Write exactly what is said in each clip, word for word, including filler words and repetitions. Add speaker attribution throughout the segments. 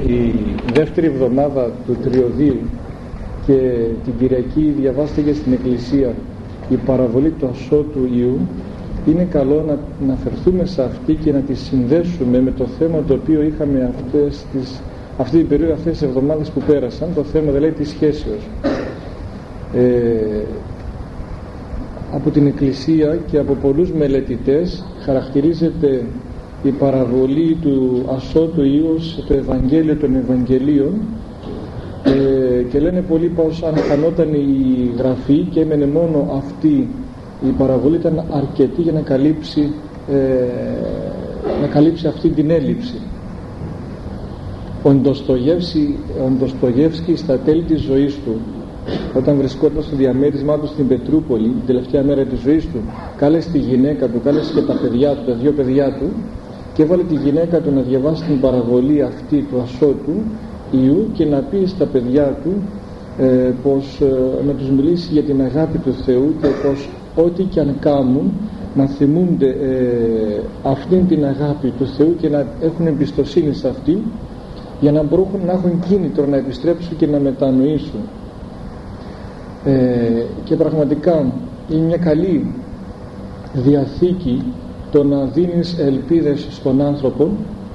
Speaker 1: Η δεύτερη εβδομάδα του Τριωδίου και την Κυριακή διαβάστηκε στην Εκκλησία η παραβολή του ασώτου Ιού. Είναι καλό να, να φερθούμε σε αυτή και να τη συνδέσουμε με το θέμα το οποίο είχαμε αυτές τις, αυτή την περίοδο, αυτές τις εβδομάδες που πέρασαν, το θέμα δηλαδή της σχέσεως. Ε, από την Εκκλησία και από πολλούς μελετητές χαρακτηρίζεται η παραβολή του ασώτου Ιού ως το Ευαγγέλιο των Ευαγγελίων, ε, και λένε πολλοί πως αν χανόταν η γραφή και έμενε μόνο αυτή η παραβολή ήταν αρκετή για να καλύψει, ε, να καλύψει αυτή την έλλειψη. Ο Ντοστογεύσκη στα τέλη της ζωής του, όταν βρισκόταν στο διαμέρισμά του στην Πετρούπολη την τελευταία μέρα της ζωής του, κάλεσε τη γυναίκα του, κάλεσε και τα παιδιά του, τα δύο παιδιά του, και έβαλε τη γυναίκα του να διαβάσει την παραβολή αυτή του ασώτου Ιού και να πει στα παιδιά του ε, πως, ε, να τους μιλήσει για την αγάπη του Θεού και πως ό,τι και αν κάνουν να θυμούνται ε, αυτήν την αγάπη του Θεού και να έχουν εμπιστοσύνη σε αυτή, για να μπορούν να έχουν κίνητρο να επιστρέψουν και να μετανοήσουν. Ε, και πραγματικά είναι μια καλή διαθήκη το να δίνεις ελπίδες στον άνθρωπο,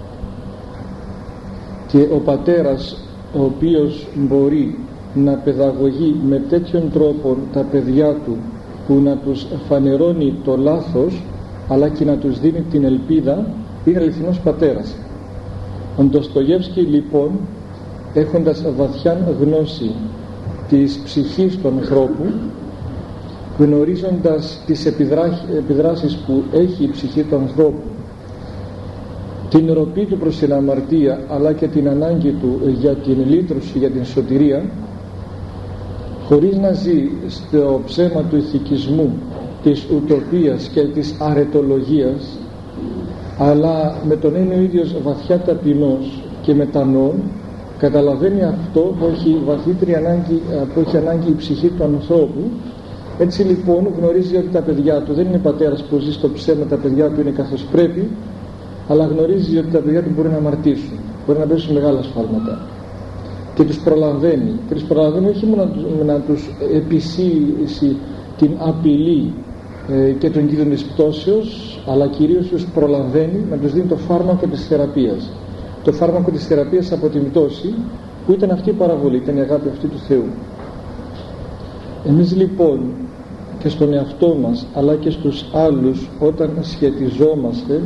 Speaker 1: και ο πατέρας ο οποίος μπορεί να παιδαγωγεί με τέτοιον τρόπο τα παιδιά του που να τους φανερώνει το λάθος αλλά και να τους δίνει την ελπίδα, είναι αληθινός πατέρας. Ο Ντοστογεύσκη λοιπόν, έχοντας βαθιά γνώση της ψυχής του ανθρώπου, γνωρίζοντας τις επιδράσεις που έχει η ψυχή του ανθρώπου, την ροπή του προς την αμαρτία αλλά και την ανάγκη του για την λύτρωση, για την σωτηρία, χωρίς να ζει στο ψέμα του ηθικισμού, της ουτοπίας και της αρετολογίας, αλλά με τον είναι ο ίδιος βαθιά ταπεινός και μετανοών, καταλαβαίνει αυτό που έχει βαθύτερη ανάγκη, που έχει ανάγκη η ψυχή του ανθρώπου. Έτσι λοιπόν γνωρίζει ότι τα παιδιά του δεν είναι πατέρας που ζει στο ψέμα, τα παιδιά του είναι καθώς πρέπει, αλλά γνωρίζει ότι τα παιδιά του μπορεί να αμαρτήσουν, μπορεί να πέσουν μεγάλα σφάλματα, και τους προλαβαίνει και τους προλαβαίνει όχι μόνο να τους επισύσει την απειλή ε, και τον κίνδυνο της πτώσεως, αλλά κυρίως τους προλαβαίνει να τους δίνει το φάρμακο της θεραπείας, το φάρμακο της θεραπείας από την πτώση, που ήταν αυτή η παραβολή, ήταν η αγάπη αυτή του Θεού. Εμείς λοιπόν και στον εαυτό μας αλλά και στους άλλους, όταν σχετιζόμαστε,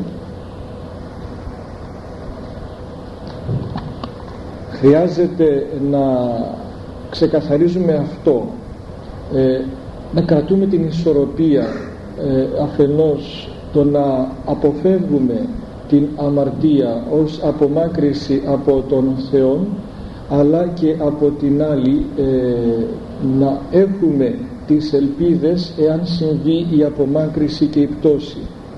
Speaker 1: χρειάζεται να ξεκαθαρίζουμε αυτό, ε, να κρατούμε την ισορροπία, ε, αφενός το να αποφεύγουμε την αμαρτία ως απομάκρυση από τον Θεό, αλλά και από την άλλη ε, να έχουμε τις ελπίδες εάν συμβεί η απομάκρυση και η πτώση.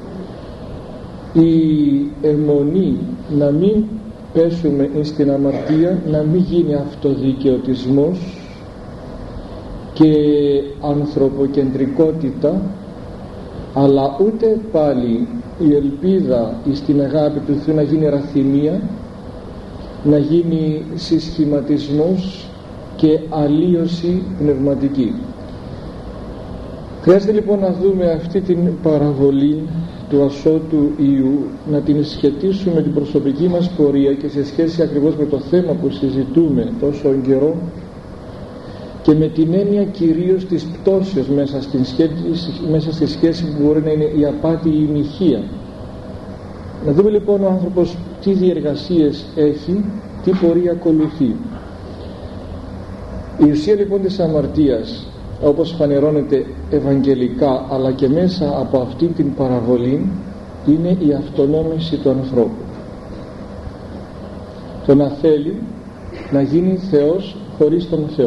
Speaker 1: Η αιμονή να μην πέσουμε στην αμαρτία, να μην γίνει αυτοδικαιωτισμός και ανθρωποκεντρικότητα, αλλά ούτε πάλι η ελπίδα στην αγάπη του Θεού να γίνει ραθυμία, να γίνει συσχηματισμός και αλλίωση πνευματική. Χρειάζεται λοιπόν να δούμε αυτή την παραβολή του ασώτου Ιού, να την σχετίσουμε με την προσωπική μας πορεία και σε σχέση ακριβώς με το θέμα που συζητούμε τόσο καιρό, και με την έννοια κυρίως της πτώσεως μέσα, στην σχέση, μέσα στη σχέση που μπορεί να είναι η απάτη ή η μοιχεία. Να δούμε λοιπόν ο άνθρωπος τι διεργασίες έχει, τι πορεία ακολουθεί. Η ουσία λοιπόν της αμαρτίας, όπως φανερώνεται ευαγγελικά αλλά και μέσα από αυτήν την παραβολή, είναι η αυτονόμηση του ανθρώπου. Το να θέλει να γίνει Θεός χωρίς τον Θεό,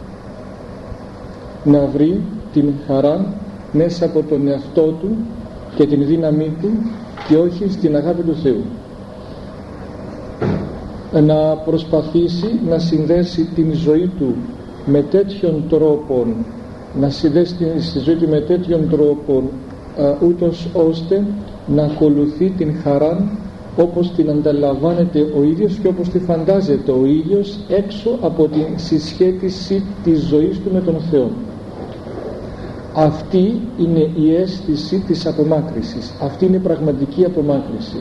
Speaker 1: να βρει την χαρά μέσα από τον εαυτό του και την δύναμή του και όχι στην αγάπη του Θεού. Να προσπαθήσει να συνδέσει την ζωή του με τέτοιον τρόπο, να συνδέσει τη ζωή του με τέτοιον τρόπο α, ούτως ώστε να ακολουθεί την χαρά όπως την ανταλαμβάνεται ο ίδιος και όπως τη φαντάζεται ο ίδιος έξω από την συσχέτιση της ζωής του με τον Θεό. Αυτή είναι η αίσθηση της απομάκρυσης, αυτή είναι η πραγματική απομάκρυση.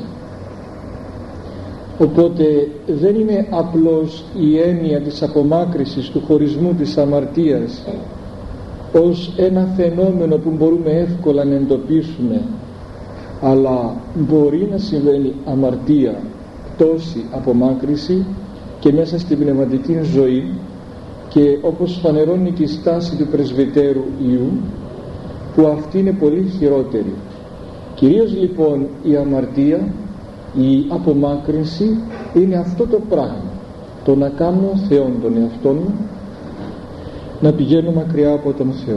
Speaker 1: Οπότε δεν είναι απλώς η έννοια της απομάκρυσης, του χωρισμού, της αμαρτίας ως ένα φαινόμενο που μπορούμε εύκολα να εντοπίσουμε, αλλά μπορεί να συμβαίνει αμαρτία, πτώση, απομάκρυση και μέσα στην πνευματική ζωή, και όπως φανερώνει και η στάση του πρεσβυτέρου Ιού, που αυτή είναι πολύ χειρότερη. Κυρίως λοιπόν η αμαρτία, η απομάκρυνση είναι αυτό το πράγμα, το να κάνω Θεόν τον εαυτό μου, να πηγαίνω μακριά από τον Θεό.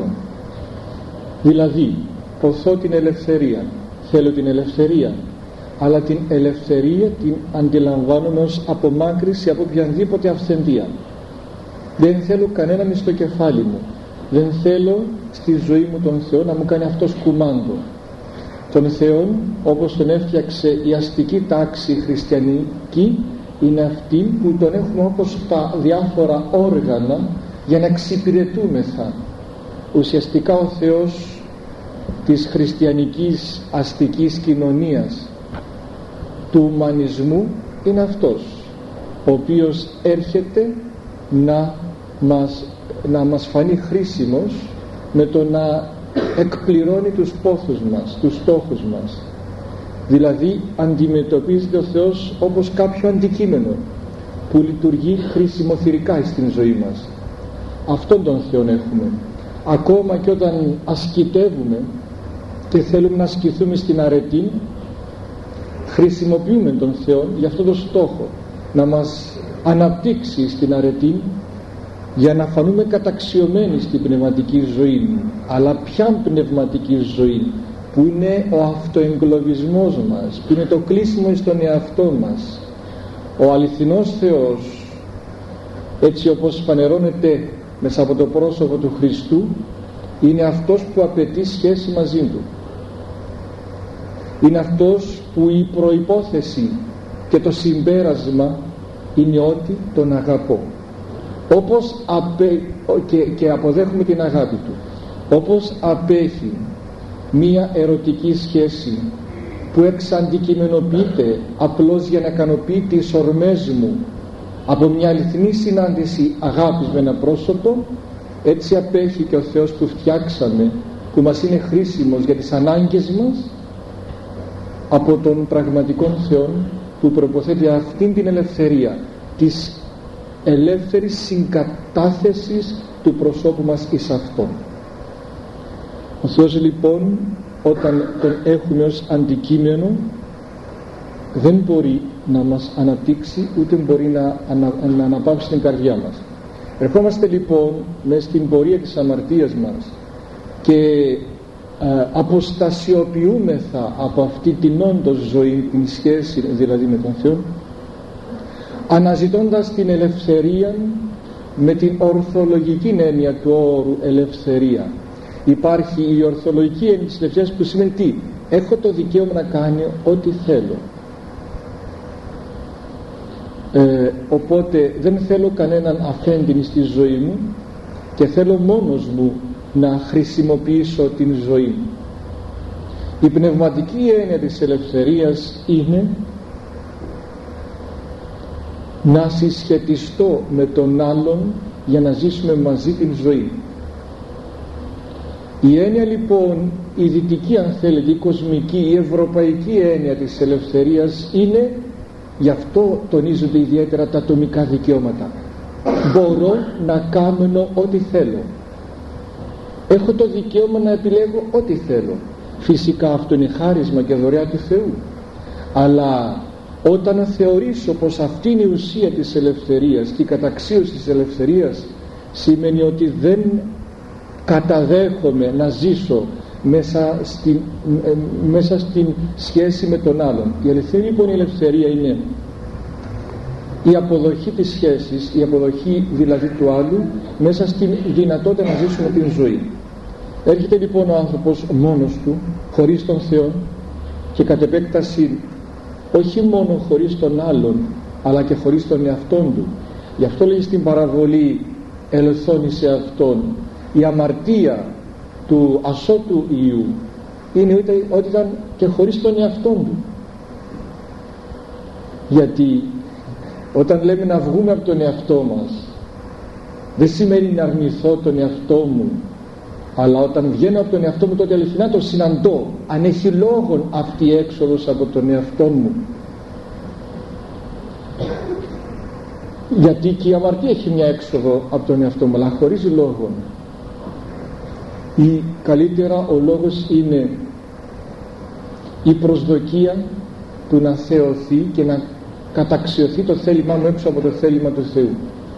Speaker 1: Δηλαδή ποθώ την ελευθερία, θέλω την ελευθερία, αλλά την ελευθερία την αντιλαμβάνομαι ως απομάκρυση από οποιαδήποτε αυθεντία. Δεν θέλω κανέναν στο κεφάλι μου, δεν θέλω στη ζωή μου τον Θεό να μου κάνει αυτός κουμάντο. Τον Θεό, όπως τον έφτιαξε η αστική τάξη χριστιανική, είναι αυτή που τον έχουμε όπως τα διάφορα όργανα για να εξυπηρετούμεθα. Ουσιαστικά ο Θεός της χριστιανικής αστικής κοινωνίας, του ουμανισμού, είναι αυτός ο οποίος έρχεται να μας, να μας φανεί χρήσιμος με το να εκπληρώνει τους πόθους μας, τους στόχους μας. Δηλαδή αντιμετωπίζεται ο Θεός όπως κάποιο αντικείμενο που λειτουργεί χρησιμοθυρικά στην ζωή μας. Αυτόν τον Θεό έχουμε. Ακόμα και όταν ασκητεύουμε και θέλουμε να ασκηθούμε στην αρετή, χρησιμοποιούμε τον Θεό για αυτόν τον στόχο, να μας αναπτύξει στην αρετή, για να φανούμε καταξιωμένοι στην πνευματική ζωή. Αλλά ποια πνευματική ζωή, που είναι ο αυτοεγκλωβισμός μας, που είναι το κλείσιμο στον εαυτό μας. Ο αληθινός Θεός, έτσι όπως φανερώνεται μέσα από το πρόσωπο του Χριστού, είναι αυτός που απαιτεί σχέση μαζί του. Είναι αυτός που η προϋπόθεση και το συμπέρασμα είναι ότι τον αγαπώ. Όπως απέ... και, και αποδέχουμε την αγάπη του, όπως απέχει μία ερωτική σχέση που εξαντικειμενοποιείται απλώς για να ικανοποιεί τις ορμές μου από μια αληθινή συνάντηση αγάπης με ένα πρόσωπο, έτσι απέχει και ο Θεός που φτιάξαμε, που μας είναι χρήσιμος για τις ανάγκες μας, από τον πραγματικό Θεό που προποθέτει αυτήν την ελευθερία της ελεύθερης συγκατάθεσης του προσώπου μας εις Αυτόν. Ο Θεός λοιπόν, όταν τον έχουμε ως αντικείμενο, δεν μπορεί να μας αναπτύξει, ούτε μπορεί να, ανα, να αναπαύσει την καρδιά μας. Ερχόμαστε λοιπόν μες στην πορεία της αμαρτίας μας και ε, αποστασιοποιούμεθα από αυτή την όντως ζωή, την σχέση δηλαδή με τον Θεό, αναζητώντας την ελευθερία με την ορθολογική έννοια του όρου ελευθερία. Υπάρχει η ορθολογική έννοια της ελευθερίας που σημαίνει τι? Έχω το δικαίωμα να κάνω ό,τι θέλω. Ε, οπότε δεν θέλω κανέναν αφέντη στη ζωή μου και θέλω μόνος μου να χρησιμοποιήσω την ζωή. Η πνευματική έννοια της ελευθερίας είναι να συσχετιστώ με τον άλλον για να ζήσουμε μαζί την ζωή. Η έννοια λοιπόν, η δυτική αν θέλετε, η κοσμική, η ευρωπαϊκή έννοια της ελευθερίας είναι, γι' αυτό τονίζονται ιδιαίτερα τα ατομικά δικαιώματα. Μπορώ να κάνω ό,τι θέλω. Έχω το δικαίωμα να επιλέγω ό,τι θέλω. Φυσικά αυτό είναι χάρισμα και δωρεά του Θεού. Αλλά όταν θεωρήσω πως αυτή είναι η ουσία της ελευθερίας και η καταξίωση της ελευθερίας, σημαίνει ότι δεν καταδέχομαι να ζήσω μέσα στην, ε, μέσα στην σχέση με τον άλλον. Η αληθινή λοιπόν η ελευθερία είναι η αποδοχή της σχέσης, η αποδοχή δηλαδή του άλλου, μέσα στην δυνατότητα να ζήσουμε την ζωή. Έρχεται λοιπόν ο άνθρωπος μόνος του, χωρίς τον Θεό, και κατ' επέκταση όχι μόνο χωρίς τον άλλον, αλλά και χωρίς τον εαυτόν του. Γι' αυτό λέει στην παραβολή ελθόνη σε αυτόν, η αμαρτία του ασώτου Ιού είναι ότι ήταν και χωρίς τον εαυτόν του. Γιατί όταν λέμε να βγούμε από τον εαυτό μας, δεν σημαίνει να αρνηθώ τον εαυτό μου, αλλά όταν βγαίνω από τον εαυτό μου, τότε αληθινά το συναντώ, αν έχει λόγον αυτή η έξοδος από τον εαυτό μου. Γιατί και η αμαρτία έχει μια έξοδο από τον εαυτό μου, αλλά χωρίς λόγον. Ή καλύτερα ο λόγος είναι η προσδοκία του να θεωθεί και να καταξιωθεί το θέλημά μου έξω από το θέλημα του Θεού.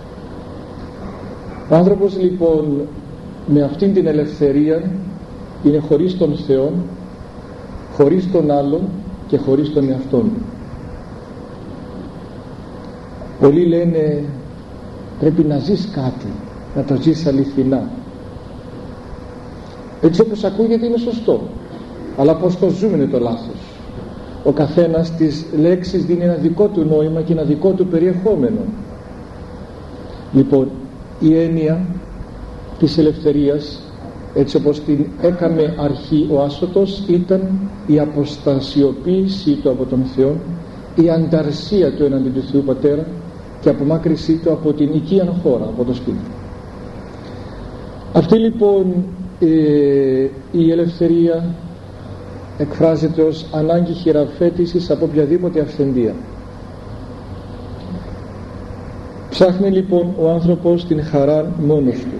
Speaker 1: Ο άνθρωπος λοιπόν με αυτήν την ελευθερία είναι χωρίς τον Θεό, χωρίς τον άλλον και χωρίς τον εαυτόν του. Πολλοί λένε πρέπει να ζεις κάτι, να το ζεις αληθινά. Έτσι όπως ακούγεται είναι σωστό, αλλά πως το ζούμε είναι το λάθος. Ο καθένας τις λέξεις δίνει ένα δικό του νόημα και ένα δικό του περιεχόμενο. Λοιπόν, η έννοια της ελευθερίας, έτσι όπως την έκαμε αρχή ο Άσωτος, ήταν η αποστασιοποίησή του από τον Θεό, η ανταρσία του εναντί του Θεού Πατέρα και απομάκρυσή του από την οικίαν χώρα, από το σπίτι. Αυτή λοιπόν ε, η ελευθερία εκφράζεται ως ανάγκη χειραφέτησης από οποιαδήποτε αυθεντία. Ψάχνει λοιπόν ο άνθρωπος την χαρά μόνος του.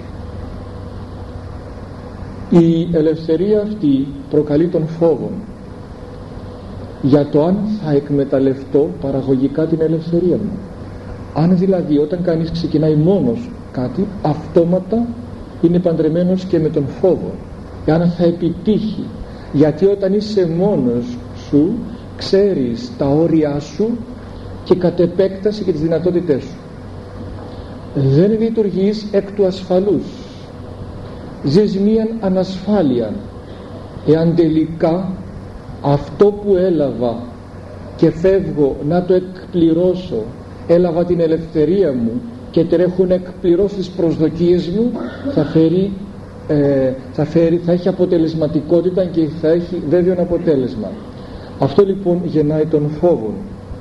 Speaker 1: Η ελευθερία αυτή προκαλεί τον φόβο για το αν θα εκμεταλλευτώ παραγωγικά την ελευθερία μου. Αν δηλαδή όταν κανείς ξεκινάει μόνος κάτι, αυτόματα είναι παντρεμένος και με τον φόβο, εάν θα επιτύχει. Γιατί όταν είσαι μόνος σου, ξέρεις τα όρια σου και κατ' επέκταση και τις δυνατότητές σου. Δεν λειτουργείς εκ του ασφαλούς, ζεις μίαν ανασφάλεια. Εάν τελικά αυτό που έλαβα και φεύγω να το εκπληρώσω, έλαβα την ελευθερία μου και τρέχω να εκπληρώσω τις προσδοκίες μου, θα φέρει, ε, θα φέρει, θα έχει αποτελεσματικότητα και θα έχει βέβαιο αποτέλεσμα. Αυτό λοιπόν γεννάει τον φόβο,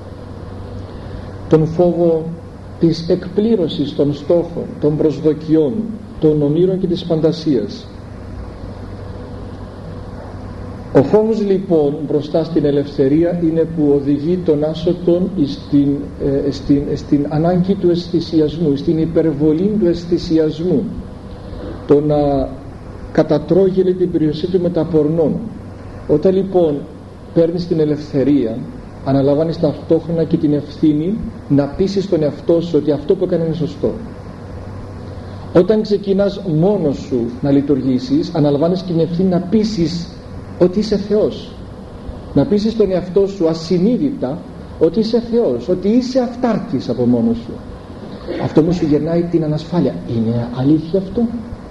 Speaker 1: τον φόβο της εκπλήρωσης των στόχων, των προσδοκιών, των ομήρων και της φαντασίας. Ο φόβος λοιπόν μπροστά στην ελευθερία είναι που οδηγεί τον άσωτον στην, ε, στην, στην ανάγκη του αισθησιασμού, στην υπερβολή του αισθησιασμού, το να κατατρώγει την περιουσία του με τα πορνών. Όταν λοιπόν παίρνεις την ελευθερία, αναλαμβάνεις ταυτόχρονα και την ευθύνη να πείσεις τον εαυτό σου ότι αυτό που έκανε είναι σωστό. Όταν ξεκινάς μόνος σου να λειτουργήσεις, αναλαμβάνεις και την ευθύνη να πείσεις ότι είσαι Θεός, να πείσεις τον εαυτό σου ασυνείδητα ότι είσαι Θεός, ότι είσαι αυτάρκης από μόνος σου. Αυτό μου σου γεννάει την ανασφάλεια. Είναι αλήθεια αυτό?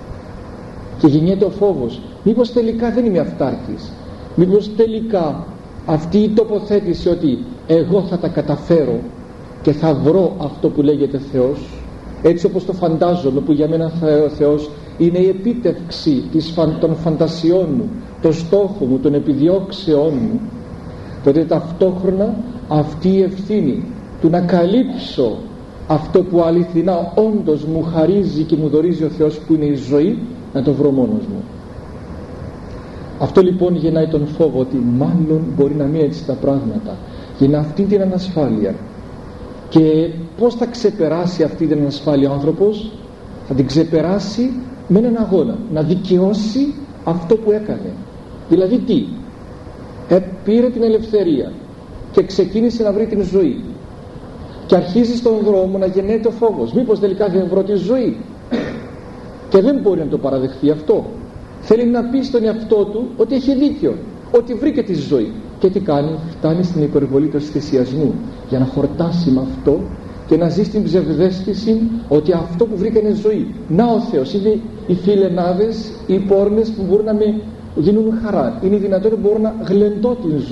Speaker 1: Και γεννιέται ο φόβος, μήπως τελικά δεν είμαι αυτάρκης, μήπως τελικά αυτή η τοποθέτηση ότι εγώ θα τα καταφέρω και θα βρω αυτό που λέγεται Θεός, έτσι όπως το φαντάζομαι, που για μένα ο Θεός είναι η επίτευξη των φαντασιών μου, το στόχο μου, των επιδιώξεών μου, τότε ταυτόχρονα αυτή η ευθύνη του να καλύψω αυτό που αληθινά όντως μου χαρίζει και μου δωρίζει ο Θεός, που είναι η ζωή, να το βρω μόνος μου. Αυτό λοιπόν γεννάει τον φόβο ότι μάλλον μπορεί να μην έτσι τα πράγματα, γεννά αυτή την ανασφάλεια. Και πως θα ξεπεράσει αυτή την ανασφάλεια ο άνθρωπος? Θα την ξεπεράσει με έναν αγώνα, να δικαιώσει αυτό που έκανε. Δηλαδή τι? Ε, πήρε την ελευθερία και ξεκίνησε να βρει την ζωή και αρχίζει στον δρόμο να γεννέται ο φόβος, μήπως τελικά δεν βρω τη ζωή, και δεν μπορεί να το παραδεχθεί αυτό. Θέλει να πει στον εαυτό του ότι έχει δίκιο, ότι βρήκε τη ζωή. Και τι κάνει? Φτάνει στην υπερβολή του θυσιασμού για να χορτάσει με αυτό και να ζει στην ψευδαίσθηση ότι αυτό που βρήκα είναι ζωή. Να ο Θεός, είναι οι φιλενάδες, οι πόρνες που μπορούν να με δίνουν χαρά, είναι η δυνατότητα που μπορώ να γλεντώ την ζωή,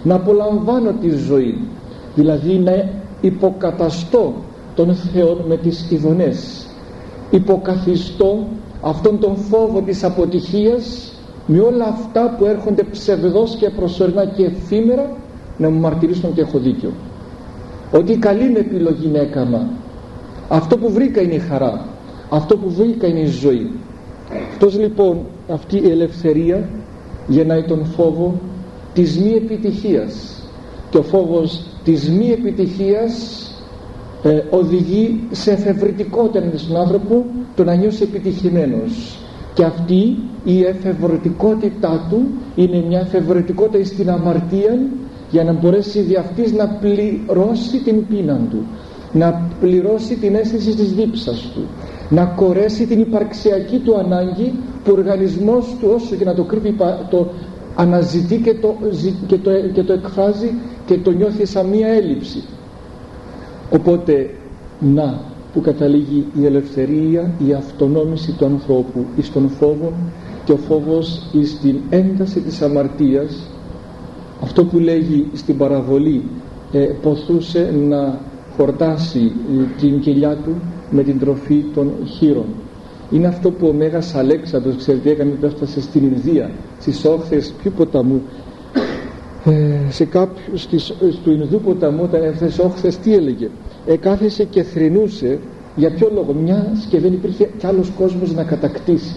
Speaker 1: να απολαμβάνω τη ζωή, δηλαδή να υποκαταστώ τον Θεό με τις ειδονές, υποκαθιστώ αυτόν τον φόβο της αποτυχίας με όλα αυτά που έρχονται ψευδώς και προσωρινά και εφήμερα να μου μαρτυρήσουν ότι έχω δίκιο, ότι καλή είναι επιλογή να έκανα, αυτό που βρήκα είναι η χαρά, αυτό που βρήκα είναι η ζωή. Αυτός λοιπόν, αυτή η ελευθερία γεννάει τον φόβο της μη επιτυχίας, και ο φόβος της μη επιτυχίας ε, οδηγεί σε εφευρετικότητα στον άνθρωπο το να νιώσει επιτυχημένος, και αυτή η εφευρετικότητά του είναι μια εφευρετικότητα στην αμαρτία, για να μπορέσει δι' αυτής να πληρώσει την πείνα του, να πληρώσει την αίσθηση της δίψας του, να κορέσει την υπαρξιακή του ανάγκη που ο οργανισμός του, όσο και να το κρύβει, το αναζητεί και το, και το, και το εκφράζει και το νιώθει σαν μία έλλειψη. Οπότε να που καταλήγει η ελευθερία, η αυτονόμηση του ανθρώπου εις τον φόβο, και ο φόβος εις την ένταση της αμαρτίας, αυτό που λέγει στην παραβολή ε, ποθούσε να χορτάσει ε, την κοιλιά του με την τροφή των χείρων. Είναι αυτό που ο Μέγας Αλέξανδρος, ξέρετε, έκανε όταν έφτασε στην Ινδία, στις όχθες ποιου ποταμού, ε, σε κάποιους στις, του Ινδού ποταμού, όταν έφτασε στις όχθες, τι έλεγε, εκάθεσε και θρηνούσε. Για ποιο λόγο? Μιας και δεν υπήρχε κι άλλος κόσμος να κατακτήσει.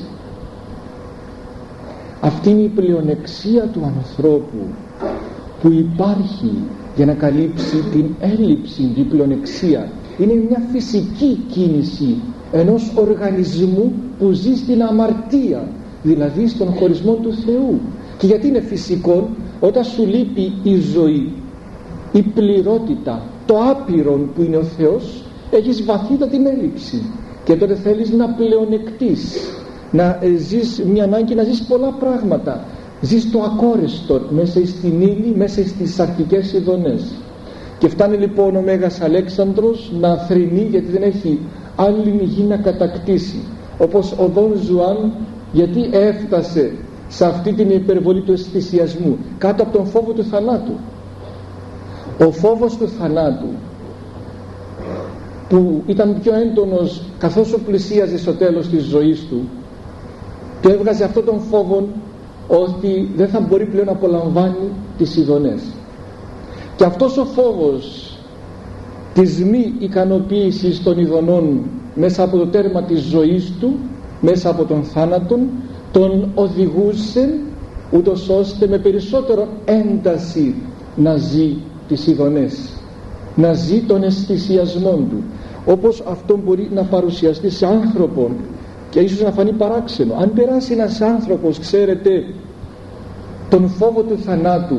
Speaker 1: Αυτή είναι η πλεονεξία του ανθρώπου που υπάρχει για να καλύψει την έλλειψη, την πλεονεξία. Είναι μια φυσική κίνηση ενός οργανισμού που ζει στην αμαρτία, δηλαδή στον χωρισμό του Θεού. Και γιατί είναι φυσικό? Όταν σου λείπει η ζωή, η πληρότητα, το άπειρον που είναι ο Θεός, έχεις βαθύτατη έλλειψη, και τότε θέλεις να πλεονεκτείς, να ζεις μια ανάγκη να ζεις πολλά πράγματα, ζεις το ακόρεστο μέσα στην ύλη, μέσα στις αρχικές ειδονές. Και φτάνει λοιπόν ο Μέγας Αλέξανδρος να θρηνεί, γιατί δεν έχει άλλη γη να κατακτήσει, όπως ο Δον Ζουάν, γιατί έφτασε σε αυτή την υπερβολή του αισθησιασμού, κάτω από τον φόβο του θανάτου. Ο φόβος του θανάτου, που ήταν πιο έντονος καθώς ο πλησίαζε στο τέλος της ζωής του, του έβγαζε αυτόν τον φόβο ότι δεν θα μπορεί πλέον να απολαμβάνει τις ειδονές. Και αυτός ο φόβος της μη ικανοποίησης των ειδονών μέσα από το τέρμα της ζωής του, μέσα από τον θάνατον, τον οδηγούσε ούτως ώστε με περισσότερο ένταση να ζει τις ειδονές, να ζει τον αισθησιασμό του, όπως αυτό μπορεί να παρουσιαστεί σε άνθρωπο και ίσως να φανεί παράξενο. Αν περάσει ένας άνθρωπος, ξέρετε, τον φόβο του θανάτου,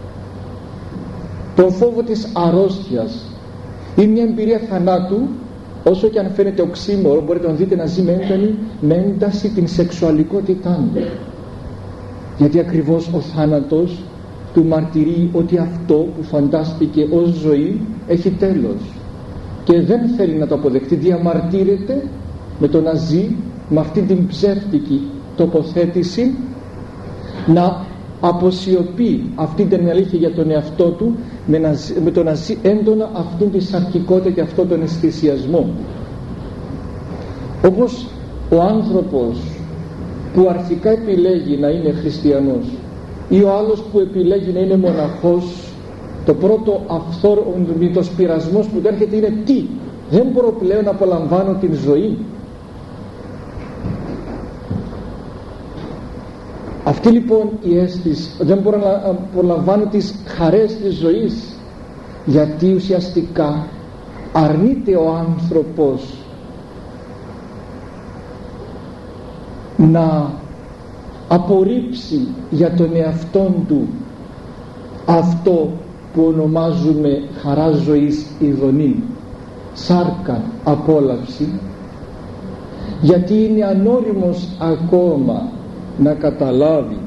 Speaker 1: τον φόβο της αρρώστιας ή μια εμπειρία θανάτου, όσο και αν φαίνεται οξύμορο, μπορείτε να δείτε να ζει με ένταση, με ένταση την σεξουαλικότητά του, γιατί ακριβώς ο θάνατος του μαρτυρεί ότι αυτό που φαντάστηκε ως ζωή έχει τέλος και δεν θέλει να το αποδεχτεί. Διαμαρτύρεται με το να ζει με αυτή την ψεύτικη τοποθέτηση, να αποσιωπεί αυτή την αλήθεια για τον εαυτό του με, να, με το να ζει έντονα αυτήν τη σαρκικότητα και αυτόν τον αισθησιασμό. Όπως ο άνθρωπος που αρχικά επιλέγει να είναι χριστιανός ή ο άλλος που επιλέγει να είναι μοναχός, το πρώτο αυθόρμητος πειρασμός που του έρχεται είναι τι? Δεν μπορώ πλέον να απολαμβάνω την ζωή. Αυτή λοιπόν η αίσθηση, δεν μπορώ να απολαμβάνω τις χαρές της ζωής, γιατί ουσιαστικά αρνείται ο άνθρωπος να απορρίψει για τον εαυτόν του αυτό που ονομάζουμε χαρά ζωής ειδονή, σάρκα απόλαυση, γιατί είναι ανώριμος ακόμα να καταλάβει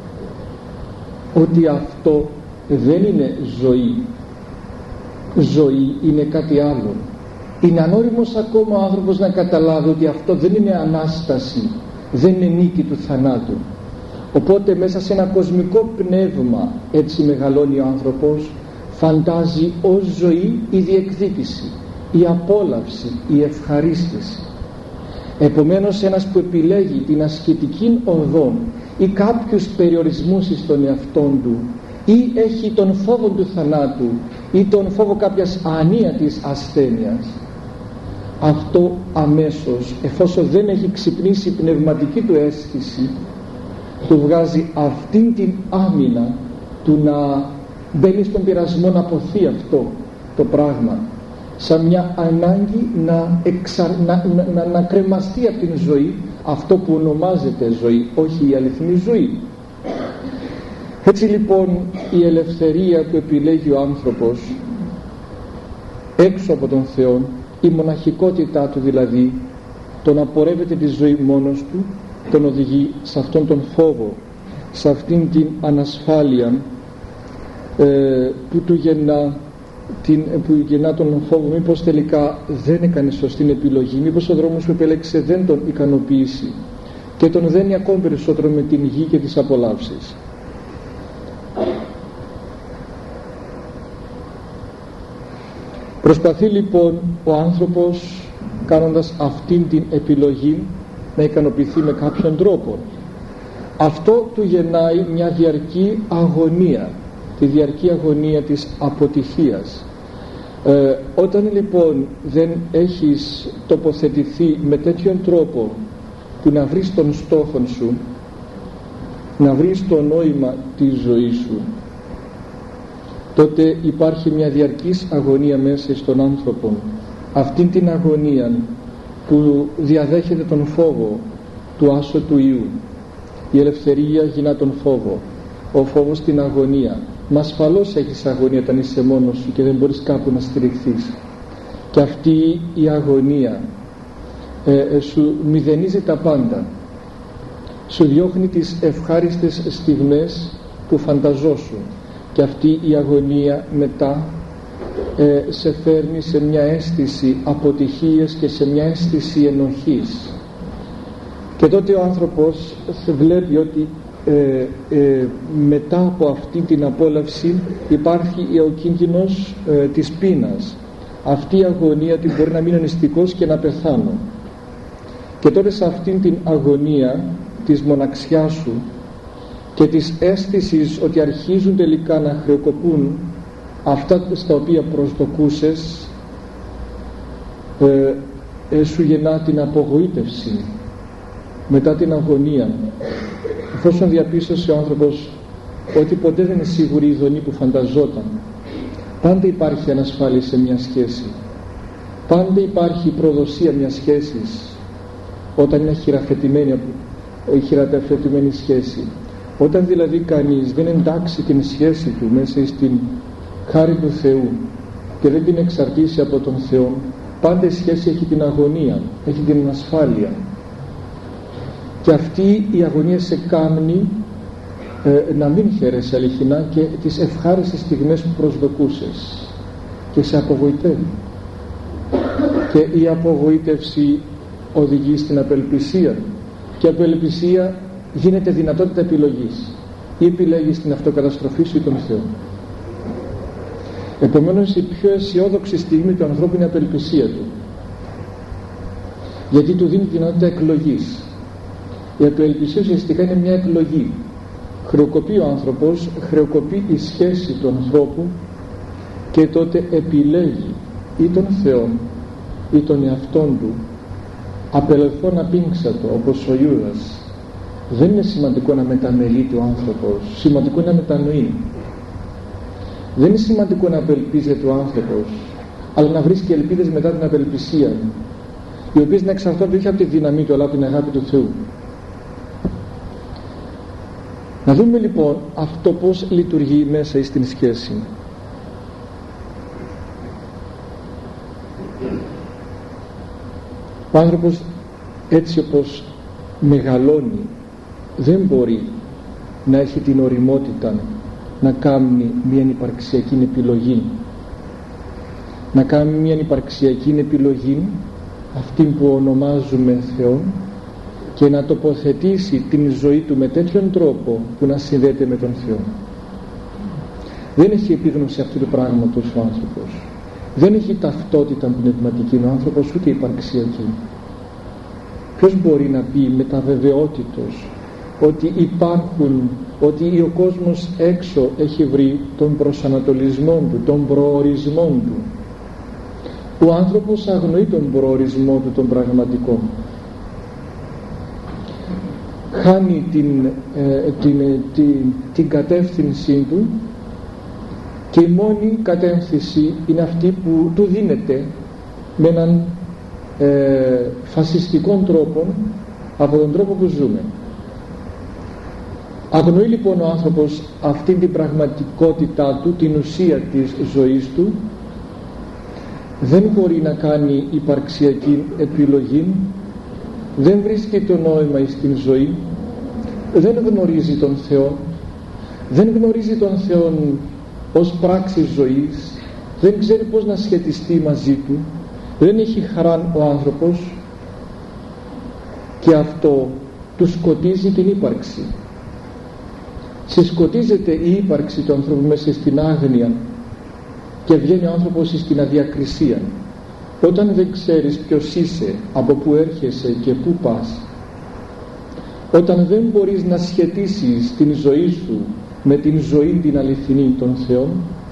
Speaker 1: ότι αυτό δεν είναι ζωή. Ζωή είναι κάτι άλλο. Είναι ανώριμος ακόμα ο άνθρωπος να καταλάβει ότι αυτό δεν είναι Ανάσταση, δεν είναι νίκη του θανάτου. Οπότε μέσα σε ένα κοσμικό πνεύμα έτσι μεγαλώνει ο άνθρωπος, φαντάζει ως ζωή η διεκδίκηση, η απόλαυση, η ευχαρίστηση. Επομένως ένας που επιλέγει την ασκητική οδό ή κάποιους περιορισμούς στον εαυτόν του, ή έχει τον φόβο του θανάτου ή τον φόβο κάποιας ανίατης ασθένειας, αυτό αμέσως, εφόσον δεν έχει ξυπνήσει η πνευματική του αίσθηση, του βγάζει αυτήν την άμυνα του να μπαίνει στον πειρασμό να αποθεί αυτό το πράγμα, σαν μια ανάγκη να, εξα... να, να, να, να κρεμαστεί από την ζωή αυτό που ονομάζεται ζωή, όχι η αληθινή ζωή. Έτσι λοιπόν η ελευθερία που επιλέγει ο άνθρωπος έξω από τον Θεό, η μοναχικότητά του δηλαδή, το να πορεύεται τη ζωή μόνος του, τον οδηγεί σε αυτόν τον φόβο, σε αυτήν την ανασφάλεια ε, που του γεννά, την, που γεννά τον φόβο μήπως τελικά δεν έκανε σωστή επιλογή, μήπως ο δρόμος που επέλεξε δεν τον ικανοποιήσει και τον δένει ακόμη περισσότερο με την γη και τις απολαύσεις. Προσπαθεί λοιπόν ο άνθρωπος, κάνοντας αυτήν την επιλογή, να ικανοποιηθεί με κάποιον τρόπο. Αυτό του γεννάει μια διαρκή αγωνία, τη διαρκή αγωνία της αποτυχίας. Ε, όταν λοιπόν δεν έχεις τοποθετηθεί με τέτοιον τρόπο που να βρεις τον στόχο σου, να βρεις το νόημα της ζωής σου, τότε υπάρχει μια διαρκής αγωνία μέσα στον άνθρωπο. Αυτήν την αγωνία που διαδέχεται τον φόβο του άσωτου Ιού. Η ελευθερία γινά τον φόβο, ο φόβος την αγωνία. Μα ασφαλώς έχεις αγωνία όταν είσαι μόνος σου και δεν μπορείς κάπου να στηριχθείς, και αυτή η αγωνία ε, ε, σου μηδενίζει τα πάντα, σου διώχνει τις ευχάριστες στιγμές που φανταζόσου, και αυτή η αγωνία μετά ε, σε φέρνει σε μια αίσθηση αποτυχίας και σε μια αίσθηση ενοχής, και τότε ο άνθρωπος βλέπει ότι ε, ε, μετά από αυτή την απόλαυση υπάρχει ο κίνδυνος ε, της πείνας. Αυτή η αγωνία ότι μπορεί να μείνω νηστικός και να πεθάνω, και τότε σε αυτήν την αγωνία της μοναξιάς σου και της αίσθησης ότι αρχίζουν τελικά να χρεοκοπούν αυτά στα οποία προσδοκούσες, ε, ε, σου γεννά την απογοήτευση μετά την αγωνία, εφόσον διαπίστωσε ο άνθρωπος ότι ποτέ δεν είναι σίγουρη η ειδονή που φανταζόταν. Πάντα υπάρχει ανασφάλεια σε μια σχέση, πάντα υπάρχει η προδοσία μιας σχέσης όταν είναι χειραφετημένη, η χειραφετημένη σχέση. Όταν δηλαδή κανείς δεν εντάξει την σχέση του μέσα στην χάρη του Θεού και δεν την εξαρτήσει από τον Θεό, πάντα η σχέση έχει την αγωνία, έχει την ανασφάλεια, και αυτή η αγωνία σε κάμνει ε, να μην χαίρεσαι αληθινά και τις ευχάριστες στιγμές που προσδοκούσες, και σε απογοητεύει, και η απογοήτευση οδηγεί στην απελπισία, και η απελπισία γίνεται δυνατότητα επιλογής, ή επιλέγεις την αυτοκαταστροφή σου ή τον Θεό. Επομένως η πιο αισιόδοξη στιγμή του ανθρώπου είναι η απελπισία του, γιατί του δίνει δυνατότητα εκλογής. Η απελπισία ουσιαστικά είναι μια εκλογή. Χρεοκοπεί ο άνθρωπος, χρεοκοπεί η σχέση του ανθρώπου, και τότε επιλέγει ή τον Θεό ή τον εαυτόν του. Απελευθόν απίνξατο, όπως ο Ιούδας. Δεν είναι σημαντικό να μεταμελείται ο άνθρωπος, σημαντικό είναι να μετανοεί. Δεν είναι σημαντικό να απελπίζεται ο άνθρωπος, αλλά να βρίσκει ελπίδες μετά την απελπισία, οι οποίες να εξαρτώνται όχι από τη δύναμή του αλλά από την αγάπη του Θεού. Να δούμε λοιπόν αυτό πώς λειτουργεί μέσα στην σχέση. Ο άνθρωπος έτσι όπως μεγαλώνει δεν μπορεί να έχει την ωριμότητα να κάνει μια υπαρξιακή επιλογή, να κάνει μια υπαρξιακή επιλογή, αυτή που ονομάζουμε Θεό, και να τοποθετήσει την ζωή του με τέτοιον τρόπο που να συνδέεται με τον Θεό. Δεν έχει επίγνωση αυτού του πράγματος ο άνθρωπος. Δεν έχει ταυτότητα πνευματική ο άνθρωπος, ούτε υπαρξιακή. Ποιος μπορεί να πει με τα βεβαιότητος ότι υπάρχουν, ότι ο κόσμος έξω έχει βρει τον προσανατολισμό του, τον προορισμό του. Ο άνθρωπος αγνοεί τον προορισμό του, τον πραγματικό. Χάνει την, ε, την, ε, την, την κατεύθυνσή του και η μόνη κατεύθυνση είναι αυτή που του δίνεται με έναν ε, φασιστικό τρόπο από τον τρόπο που ζούμε. Αγνοεί λοιπόν ο άνθρωπος αυτήν την πραγματικότητά του, την ουσία της ζωής του. Δεν μπορεί να κάνει υπαρξιακή επιλογή, δεν βρίσκει το νόημα στην ζωή, δεν γνωρίζει τον Θεό, δεν γνωρίζει τον Θεό ως πράξη ζωής, δεν ξέρει πώς να σχετιστεί μαζί του, δεν έχει χαρά ο άνθρωπος και αυτό του σκοτίζει την ύπαρξη. Συσκοτίζεται η ύπαρξη του ανθρώπου μέσα στην άγνοια και βγαίνει ο άνθρωπος στην αδιακρισία. Όταν δεν ξέρεις ποιος είσαι, από πού έρχεσαι και πού πας, όταν δεν μπορείς να σχετίσεις την ζωή σου με την ζωή την αληθινή των Θεών,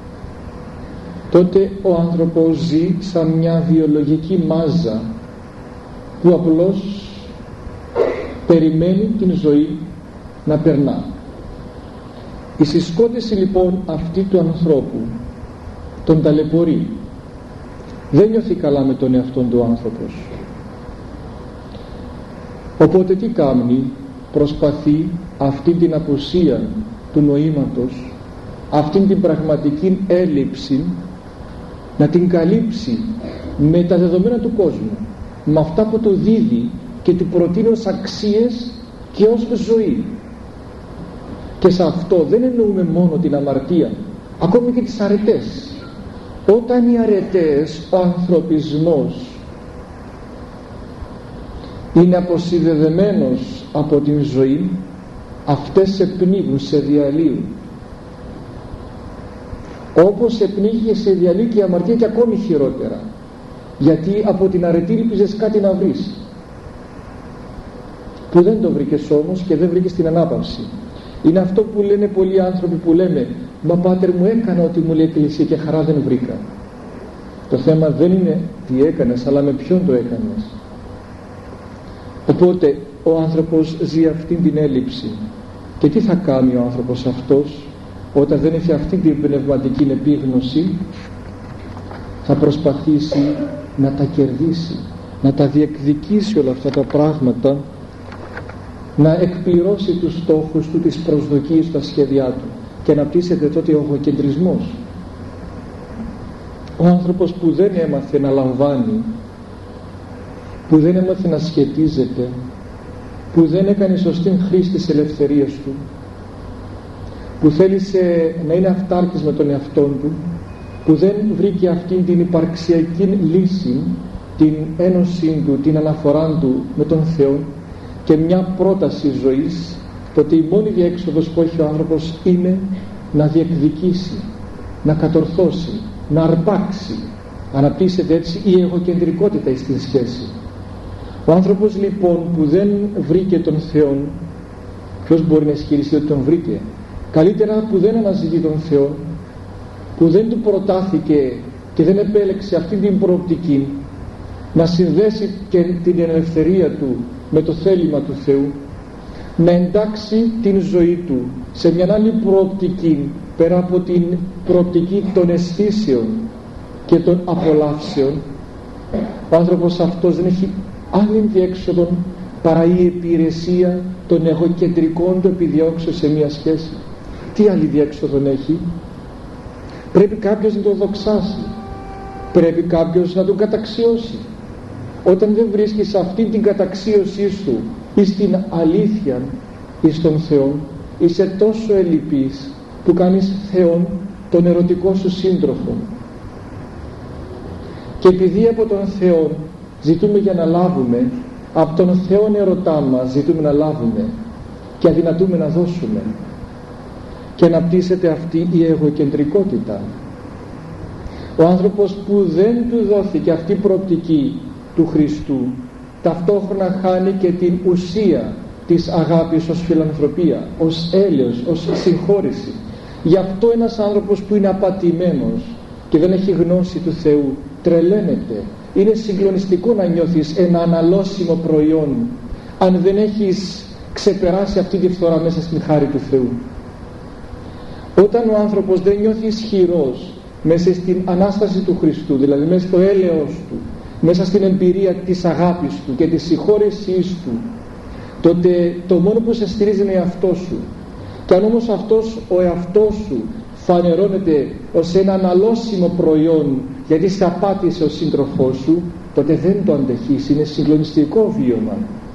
Speaker 1: τότε ο άνθρωπος ζει σαν μια βιολογική μάζα που απλώς περιμένει την ζωή να περνά. Η συσκότηση λοιπόν αυτή του ανθρώπου τον ταλαιπωρεί. Δεν νιώθει καλά με τον εαυτόν του άνθρωπος. Οπότε τι κάνει? Προσπαθεί αυτή την απουσία του νοήματος, αυτήν την πραγματική έλλειψη να την καλύψει με τα δεδομένα του κόσμου, με αυτά που του δίδει και του προτείνει ως αξίες και ως ζωή. Και σε αυτό δεν εννοούμε μόνο την αμαρτία, ακόμη και τις αρετές. Όταν οι αρετές, ο ανθρωπισμός είναι αποσυνδεδεμένος από την ζωή, αυτές σε πνίγουν, σε διαλύουν. Όπως σε πνίγει και σε διαλύει και η αμαρτία, και ακόμη χειρότερα, γιατί από την αρετή ήλπιζες κάτι να βρεις που δεν το βρήκες όμως και δεν βρήκες την ανάπαυση. Είναι αυτό που λένε πολλοί άνθρωποι που λέμε, μα πάτερ μου έκανα ό,τι μου λέει η Εκκλησία και χαρά δεν βρήκα. Το θέμα δεν είναι τι έκανες, αλλά με ποιον το έκανες. Οπότε ο άνθρωπος ζει αυτήν την έλλειψη. Και τι θα κάνει ο άνθρωπος αυτός όταν δεν έχει αυτή την πνευματική επίγνωση? Θα προσπαθήσει να τα κερδίσει, να τα διεκδικήσει όλα αυτά τα πράγματα, να εκπληρώσει τους στόχους του, τις προσδοκίες, τα σχέδιά του, και αναπτύσσεται τότε ο εγωκεντρισμός. Ο άνθρωπος που δεν έμαθε να λαμβάνει, που δεν έμαθε να σχετίζεται, που δεν έκανε σωστή χρήση της ελευθερίας του, που θέλησε να είναι αυτάρκης με τον εαυτόν του, που δεν βρήκε αυτήν την υπαρξιακή λύση, την ένωση του, την αναφορά του με τον Θεό και μια πρόταση ζωής, τότε η μόνη διέξοδος που έχει ο άνθρωπος είναι να διεκδικήσει, να κατορθώσει, να αρπάξει. Αναπτύσσεται έτσι η εγωκεντρικότητα στην σχέση. Ο άνθρωπος λοιπόν που δεν βρήκε τον Θεό, ποιος μπορεί να ισχυριστεί ότι τον βρήκε? Καλύτερα που δεν αναζητεί τον Θεό, που δεν του προτάθηκε και δεν επέλεξε αυτή την προοπτική να συνδέσει και την ελευθερία του με το θέλημα του Θεού, να εντάξει την ζωή του σε μια άλλη προοπτική πέρα από την προοπτική των αισθήσεων και των απολαύσεων. Ο άνθρωπος αυτός δεν έχει άλλη διέξοδο παρά η υπηρεσία των εγωκεντρικών του επιδιώξεων σε μια σχέση. Τι άλλη διέξοδον έχει? Πρέπει κάποιος να τον δοξάσει, πρέπει κάποιος να τον καταξιώσει. Όταν δεν βρίσκεις αυτή την καταξίωσή σου ή στην αλήθεια ή στον Θεό, είσαι τόσο ελλειπής που κάνεις Θεόν τον ερωτικό σου σύντροφο. Και επειδή από τον Θεό ζητούμε για να λάβουμε, Από τον Θεό ερωτά μας ζητούμε να λάβουμε και αδυνατούμε να δώσουμε, και αναπτύσσεται αυτή η εγωκεντρικότητα. Ο άνθρωπος που δεν του δόθηκε αυτή η προοπτική του Χριστού, ταυτόχρονα χάνει και την ουσία της αγάπης ως φιλανθρωπία, ως έλεος, ως συγχώρεση. Γι' αυτό ένας άνθρωπος που είναι απατημένος και δεν έχει γνώση του Θεού τρελαίνεται. Είναι συγκλονιστικό να νιώθεις ένα αναλώσιμο προϊόν αν δεν έχεις ξεπεράσει αυτή τη φθορά μέσα στην χάρη του Θεού. Όταν ο άνθρωπος δεν νιώθει ισχυρός μέσα στην Ανάσταση του Χριστού, δηλαδή μέσα στο έλεος του, μέσα στην εμπειρία της αγάπης του και της συγχώρεσής του, τότε το μόνο που σε στηρίζει είναι εαυτός σου. Και αν όμως αυτός ο εαυτός σου φανερώνεται ως ένα αναλώσιμο προϊόν γιατί σε απάτησε ο σύντροφός σου, τότε δεν το αντεχείς, είναι συγκλονιστικό βίωμα.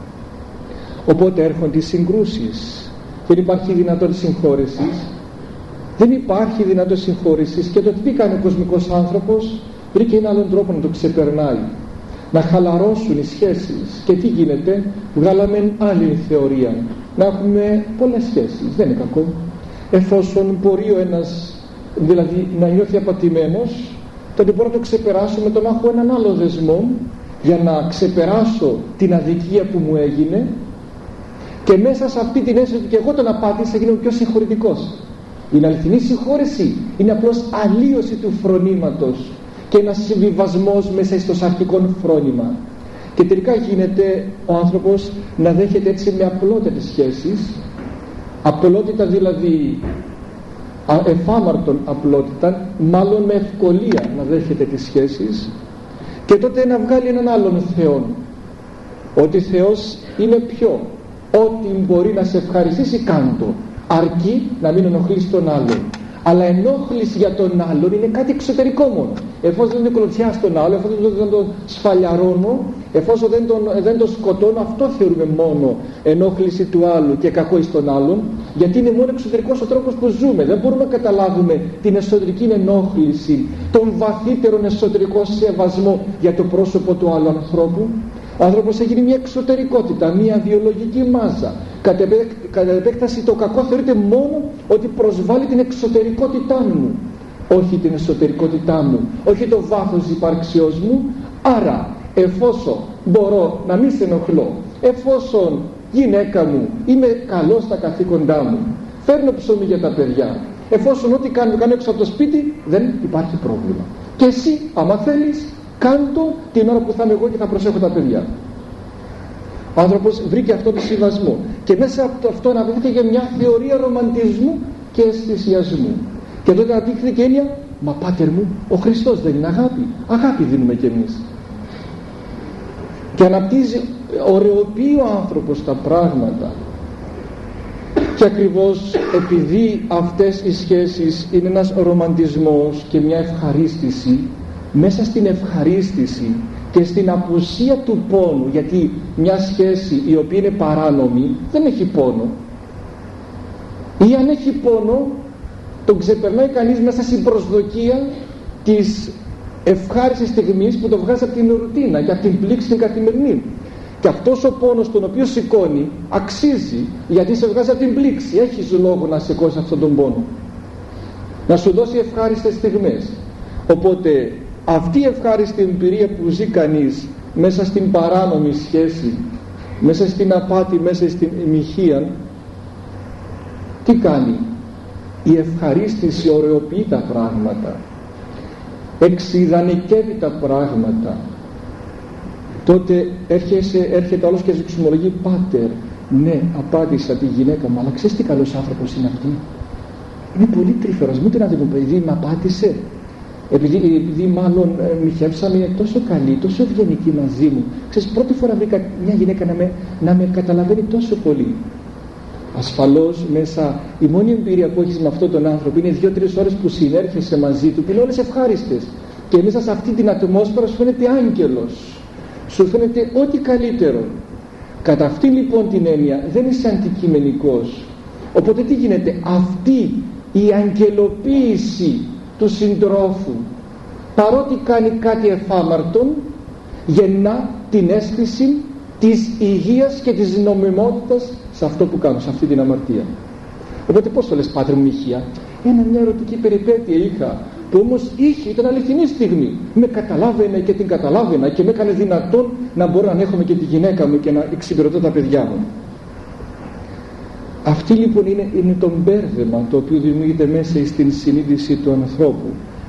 Speaker 1: Οπότε έρχονται οι συγκρούσεις, δεν υπάρχει δυνατότητα συγχώρεσης, δεν υπάρχει δυνατότητα συγχώρεσης, και το τι κάνει ο κοσμικός άνθρωπος, βρήκε έναν άλλον τρόπο να το ξεπερνάει, να χαλαρώσουν οι σχέσεις. Και τι γίνεται? Βγάλαμε άλλη θεωρία, να έχουμε πολλές σχέσεις, δεν είναι κακό, εφόσον μπορεί ο ένας δηλαδή να νιώθει απατημένος, τότε μπορώ να το ξεπεράσω με το να έχω έναν άλλο δεσμό για να ξεπεράσω την αδικία που μου έγινε, και μέσα σε αυτή την αίσθηση ότι και εγώ τον απάτησα γίνομαι πιο συγχωρητικός. Η αληθινή συγχώρεση είναι απλώς αλλίωση του φρονήματος και ένας συμβιβασμός μέσα στο σαρκικό φρόνημα, και τελικά γίνεται ο άνθρωπος να δέχεται έτσι με απλότητες σχέσεις, απλότητα δηλαδή εφάμαρτον απλότητα, μάλλον με ευκολία να δέχεται τις σχέσεις, και τότε να βγάλει έναν άλλον Θεό, ότι Θεός είναι πιο, ό,τι μπορεί να σε ευχαριστήσει κάντο, αρκεί να μην ενοχλείς τον άλλον. Αλλά ενόχληση για τον άλλον είναι κάτι εξωτερικό μόνο. Εφόσον δεν κλωτσιά στον άλλο, εφόσον δεν τον σφαλιαρώνω, εφόσον δεν τον, δεν τον σκοτώνω, αυτό θεωρούμε μόνο ενόχληση του άλλου και κακό εις τον άλλον, γιατί είναι μόνο εξωτερικός ο τρόπος που ζούμε. Δεν μπορούμε να καταλάβουμε την εσωτερική ενόχληση, τον βαθύτερον εσωτερικό σεβασμό για το πρόσωπο του άλλου ανθρώπου. Ο άνθρωπος έχει μια εξωτερικότητα, μια βιολογική μάζα. Κατά επέκταση το κακό θεωρείται μόνο ότι προσβάλλει την εξωτερικότητά μου, όχι την εσωτερικότητά μου, όχι το βάθος της υπάρξεώς μου. Άρα εφόσον μπορώ να μην σε ενοχλώ, εφόσον γυναίκα μου είμαι καλός στα καθήκοντά μου, φέρνω ψωμί για τα παιδιά, εφόσον ό,τι κάνω κάνω έξω από το σπίτι, δεν υπάρχει πρόβλημα. Και εσύ άμα θέλεις κάντο την ώρα που θα είμαι εγώ και θα προσέχω τα παιδιά. Ο άνθρωπος βρήκε αυτό το συμβασμό, και μέσα από αυτό αναπτύχθηκε μια θεωρία ρομαντισμού και αισθησιασμού, και τότε αναπτύχθηκε η έννοια, μα πάτερ μου, ο Χριστός δεν είναι αγάπη? Αγάπη δίνουμε κι εμείς. Και αναπτύσσει, ωρεοποιεί ο άνθρωπος τα πράγματα, και ακριβώς επειδή αυτές οι σχέσεις είναι ένας ρομαντισμός και μια ευχαρίστηση, μέσα στην ευχαρίστηση και στην απουσία του πόνου, γιατί μια σχέση η οποία είναι παράνομη δεν έχει πόνο, ή αν έχει πόνο τον ξεπερνάει κανείς μέσα στην προσδοκία της ευχάριστης στιγμής που το βγάζει από την ρουτίνα και από την πλήξη την καθημερινή, και αυτός ο πόνος τον οποίο σηκώνει αξίζει, γιατί σε βγάζει από την πλήξη. Έχεις λόγο να σηκώσεις αυτόν τον πόνο, να σου δώσει ευχάριστες στιγμές. Οπότε αυτή η ευχάριστη εμπειρία που ζει κανείς μέσα στην παράνομη σχέση, μέσα στην απάτη, μέσα στην μοιχεία, τι κάνει? Η ευχαρίστηση ωρεοποιεί τα πράγματα, εξειδανικεύει τα πράγματα. Τότε έρχεσαι, έρχεται άλλος και σου εξομολογεί, πάτερ, ναι, απάτησα τη γυναίκα μου, αλλά ξέρεις τι καλός άνθρωπος είναι αυτή? Είναι πολύ τρυφερός, μου την αδελφή, επειδή με απάτησε, επειδή, επειδή μάλλον ε, μοιχεύσαμε, είναι τόσο καλή, τόσο ευγενική μαζί μου. Ξέρεις, πρώτη φορά βρήκα μια γυναίκα να με, να με καταλαβαίνει τόσο πολύ. Ασφαλώς μέσα η μόνη εμπειρία που έχεις με αυτόν τον άνθρωπο είναι δύο-τρεις ώρες που συνέρχεσαι μαζί του, που είναι όλες ευχάριστες, και μέσα σε αυτή την ατμόσφαιρα σου φαίνεται άγγελος, σου φαίνεται ό,τι καλύτερο. Κατά αυτή λοιπόν την έννοια δεν είσαι αντικειμενικός. Οπότε τι γίνεται? Αυτή η αγγελοποίηση του συντρόφου, παρότι κάνει κάτι εφάμαρτον, γεννά την αίσθηση της υγείας και της νομιμότητας σε αυτό που κάνω, σε αυτή την αμαρτία. Οπότε πώς το λες, Πάτερ μου, Μιχία? Ένα μια ερωτική περιπέτεια είχα, που όμως είχε, ήταν αληθινή στιγμή. Με καταλάβαινε και την καταλάβαινα και με έκανε δυνατόν να μπορώ να ανέχομαι και τη γυναίκα μου και να εξυπηρετώ τα παιδιά μου. Αυτή λοιπόν είναι, είναι το μπέρδεμα το οποίο δημιουργείται μέσα στην συνείδηση του ανθρώπου.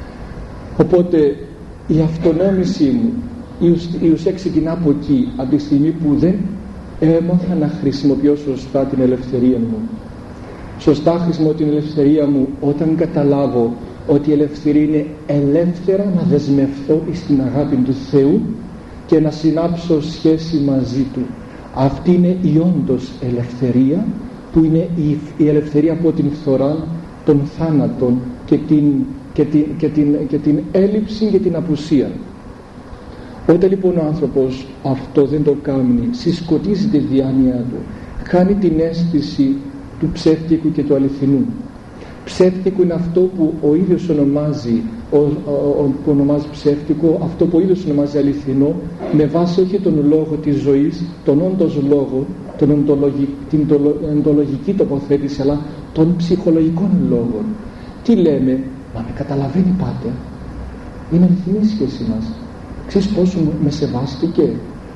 Speaker 1: Οπότε η αυτονόμησή μου, η ουσία ξεκινά από εκεί, από τη στιγμή που δεν έμαθα να χρησιμοποιώ σωστά την ελευθερία μου. Σωστά χρησιμοποιώ την ελευθερία μου όταν καταλάβω ότι η ελευθερία είναι ελεύθερα να δεσμευθώ στην αγάπη του Θεού και να συνάψω σχέση μαζί Του. Αυτή είναι η όντως ελευθερία, που είναι η, η ελευθερία από την φθορά, των θάνατων και την, και την, και την, και την έλλειψη και την απουσία. Όταν λοιπόν ο άνθρωπος αυτό δεν το κάνει, συσκοτίζει τη διάνοια του, χάνει την αίσθηση του ψεύτικου και του αληθινού. Ψεύτικο είναι αυτό που ο ίδιος ονομάζει, ο, ο, ο, που ονομάζει ψεύτικο, αυτό που ο ίδιος ονομάζει αληθινό, με βάση όχι τον λόγο της ζωής, τον όντως λόγο, τον οντολογι, την οντολογική τοποθέτηση, αλλά των ψυχολογικών λόγων. Τι λέμε? Μα με καταλαβαίνει, Πάτερ, είναι αληθινή η σχέση μας. Ξέρεις πόσο με σεβάστηκε,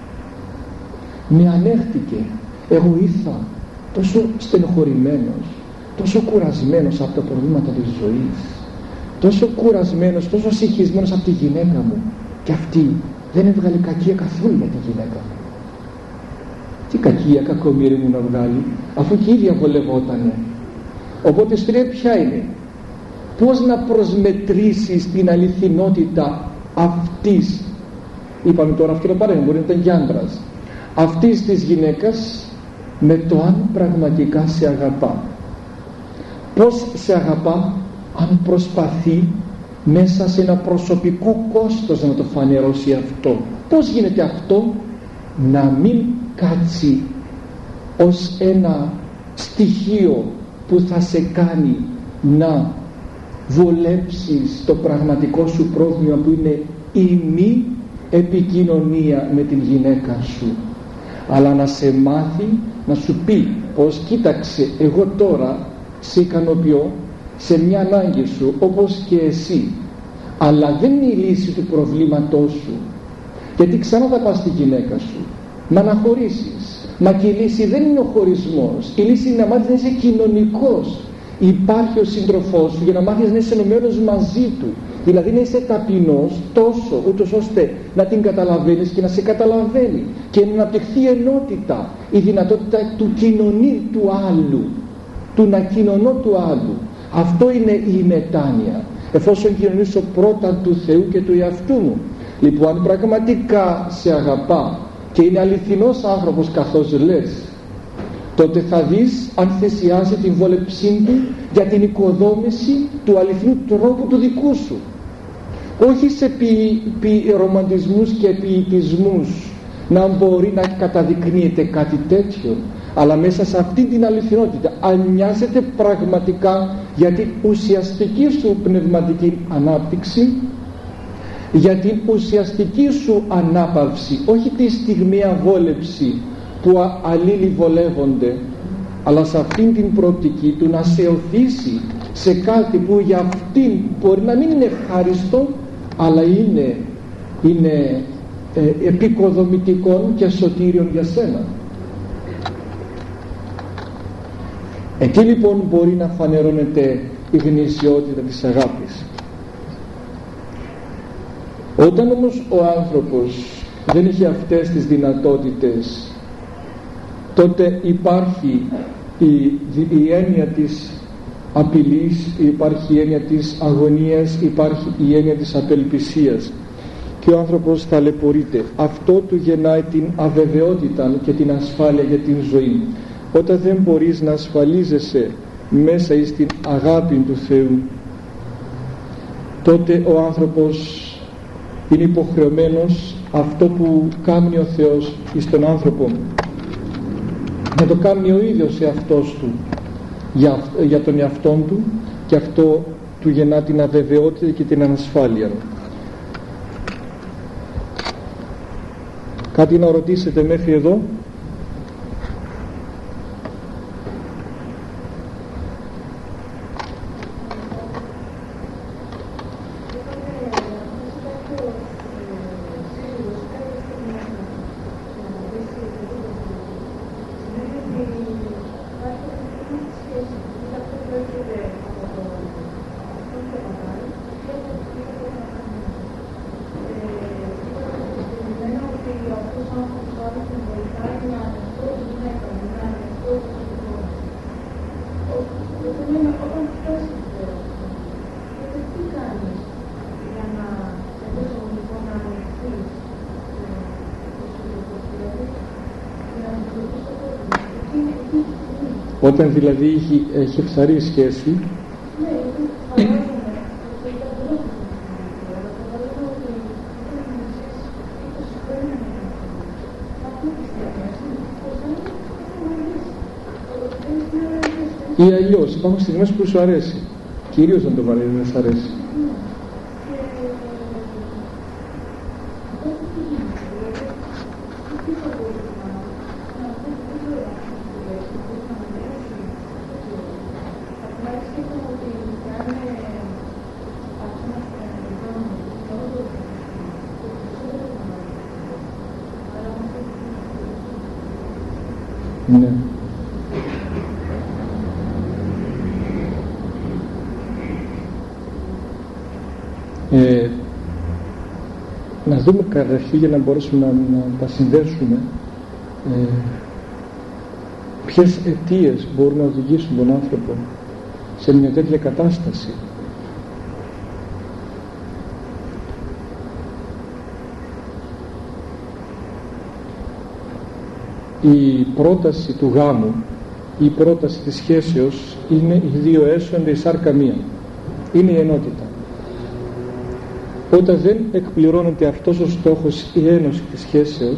Speaker 1: με ανέχτηκε. Εγώ ήρθα τόσο στενοχωρημένος, τόσο κουρασμένος από τα προβλήματα της ζωής, τόσο κουρασμένος, τόσο συγχυσμένος από τη γυναίκα μου, και αυτή δεν έβγαλε κακία καθόλου για τη γυναίκα μου. Τι κακία, κακομοίρη μου να βγάλει, αφού και η ίδια βολευότανε. Οπότε στρέφει ποια είναι? Πώς να προσμετρήσεις την αληθινότητα αυτής, είπαμε τώρα αυτό το παράδειγμα, μπορεί να ήταν κι άντρας, αυτής της γυναίκας με το αν πραγματικά σε αγαπά. Πώς σε αγαπά? Αν προσπαθεί μέσα σε ένα προσωπικό κόστος να το φανερώσει αυτό. Πώς γίνεται αυτό? Να μην κάτσει ως ένα στοιχείο που θα σε κάνει να βολέψεις το πραγματικό σου πρόβλημα, που είναι η μη επικοινωνία με την γυναίκα σου, αλλά να σε μάθει, να σου πει πως κοίταξε, εγώ τώρα σε ικανοποιώ σε μια ανάγκη σου όπως και εσύ, αλλά δεν είναι η λύση του προβλήματός σου, γιατί ξανά θα πας στη γυναίκα σου να αναχωρήσεις. Μα και η λύση δεν είναι ο χωρισμός, η λύση είναι να μάθεις να είσαι κοινωνικός. Υπάρχει ο σύντροφός σου για να μάθεις να είσαι ενωμένος μαζί του, δηλαδή να είσαι ταπεινός τόσο ούτως ώστε να την καταλαβαίνεις και να σε καταλαβαίνει, και να αναπτυχθεί ενότητα, η δυνατότητα του κοινωνεί του άλλου, του να κοινωνώ του άλλου. Αυτό είναι η μετάνοια, εφόσον κοινωνήσω πρώτα του Θεού και του εαυτού μου. Λοιπόν, αν πραγματικά σε αγαπά και είναι αληθινός άνθρωπος καθώς λες, τότε θα δεις αν θυσιάζει την βόλεψή του για την οικοδόμηση του αληθινού τρόπου του δικού σου, όχι σε ποι, ποι, ρομαντισμούς και ποιητισμούς να μπορεί να καταδεικνύεται κάτι τέτοιο, αλλά μέσα σε αυτή την αληθινότητα αν νοιάζεται πραγματικά για την ουσιαστική σου πνευματική ανάπτυξη, για την ουσιαστική σου ανάπαυση, όχι τη στιγμιαία βόλεψη που αλλήλοι βολεύονται, αλλά σε αυτήν την προοπτική του να σε οθήσει σε κάτι που για αυτήν μπορεί να μην είναι ευχάριστο, αλλά είναι, είναι ε, επικοδομητικό και σωτήριον για σένα. Εκεί λοιπόν μπορεί να φανερώνεται η γνησιότητα της αγάπης. Όταν όμως ο άνθρωπος δεν έχει αυτές τις δυνατότητες, τότε υπάρχει η, η έννοια της απειλής, υπάρχει η έννοια της αγωνίας, υπάρχει η έννοια της απελπισίας, και ο άνθρωπος ταλαιπωρείται. Αυτό του γεννάει την αβεβαιότητα και την ασφάλεια για την ζωή. Όταν δεν μπορείς να ασφαλίζεσαι μέσα στην αγάπη του Θεού, τότε ο άνθρωπος είναι υποχρεωμένος αυτό που κάνει ο Θεός εις τον άνθρωπο να το κάνει ο ίδιος εαυτός του για, για τον εαυτόν του, και αυτό του γεννά την αβεβαιότητα και την ανασφάλεια. Κάτι να ρωτήσετε μέχρι εδώ? Όταν δηλαδή έχει, έχει φθαρή σχέση, ή αλλιώς υπάρχουν στιγμές που σου αρέσει, κυρίως να το βαρύνει να σου αρέσει. Ναι. Ε, να δούμε καταρχήν, για να μπορέσουμε να, να τα συνδέσουμε, ε, ποιες αιτίες μπορούν να οδηγήσουν τον άνθρωπο σε μια τέτοια κατάσταση. Η πρόταση του γάμου, η πρόταση της σχέσεως είναι οι δύο έσονται η σάρκα μία. Είναι η ενότητα. Όταν δεν εκπληρώνεται αυτός ο στόχος, η ένωση της σχέσεως,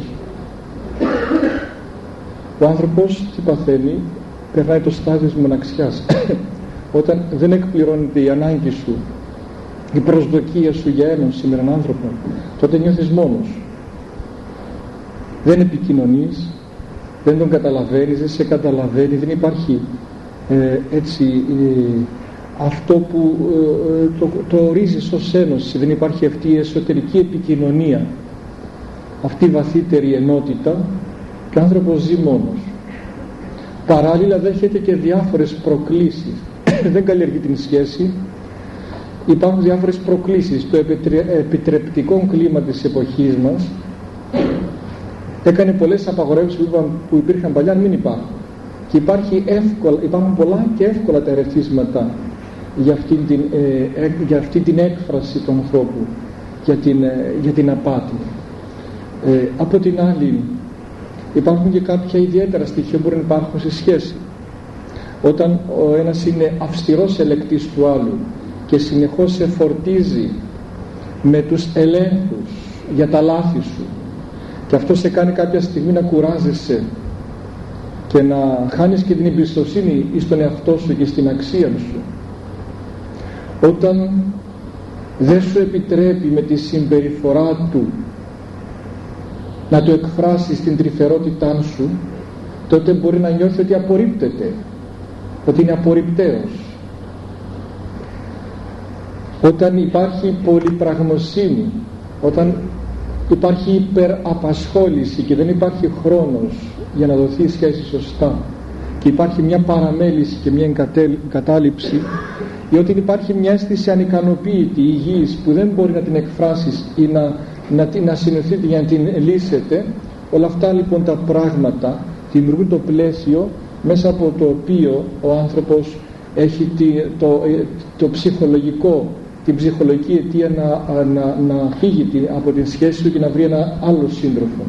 Speaker 1: ο άνθρωπος τι παθαίνει? Περνάει το στάδιο της μοναξιάς. Όταν δεν εκπληρώνεται η ανάγκη σου, η προσδοκία σου για ένωση με έναν άνθρωπο, τότε νιώθεις μόνος. Δεν επικοινωνείς, δεν τον καταλαβαίνεις, δεν σε καταλαβαίνει, δεν υπάρχει ε, έτσι ε, αυτό που ε, το, το ορίζεις ως ένωση, δεν υπάρχει αυτή η εσωτερική επικοινωνία, αυτή η βαθύτερη ενότητα, και ο άνθρωπος ζει μόνος. Παράλληλα δέχεται και διάφορες προκλήσεις. Δεν καλλιεργεί την σχέση, υπάρχουν διάφορες προκλήσεις. Το επιτρεπτικό κλίμα της εποχής μας έκανε πολλές απαγορεύσεις που υπήρχαν παλιά να μην υπάρχουν, και υπάρχει εύκολα, υπάρχουν πολλά και εύκολα τα ερεθίσματα για αυτή την, ε, ε, για αυτή την έκφραση του ανθρώπου, για την, ε, για την απάτη. Ε, από την άλλη υπάρχουν και κάποια ιδιαίτερα στοιχεία που μπορεί να υπάρχουν σε σχέση. Όταν ο ένας είναι αυστηρός ελεκτής του άλλου και συνεχώς σε φορτίζει με τους ελέγχους για τα λάθη σου, και αυτό σε κάνει κάποια στιγμή να κουράζεσαι και να χάνεις και την εμπιστοσύνη στον εαυτό σου και στην αξία σου, όταν δεν σου επιτρέπει με τη συμπεριφορά του να το εκφράσεις την τρυφερότητά σου, τότε μπορεί να νιώθει ότι απορρίπτεται, ότι είναι απορριπταίος. Όταν υπάρχει πολυπραγμοσύνη, όταν υπάρχει υπεραπασχόληση και δεν υπάρχει χρόνος για να δοθεί η σχέση σωστά, και υπάρχει μια παραμέληση και μια εγκατάλειψη, ή ότι υπάρχει μια αίσθηση ανικανοποίητη, υγιής, που δεν μπορεί να την εκφράσεις ή να, να, να συνοηθείτε για να την λύσετε, όλα αυτά λοιπόν τα πράγματα δημιουργούν το πλαίσιο μέσα από το οποίο ο άνθρωπος έχει τη, το, το ψυχολογικό, την ψυχολογική αιτία να, να, να φύγει από την σχέση του και να βρει ένα άλλο σύντροφο.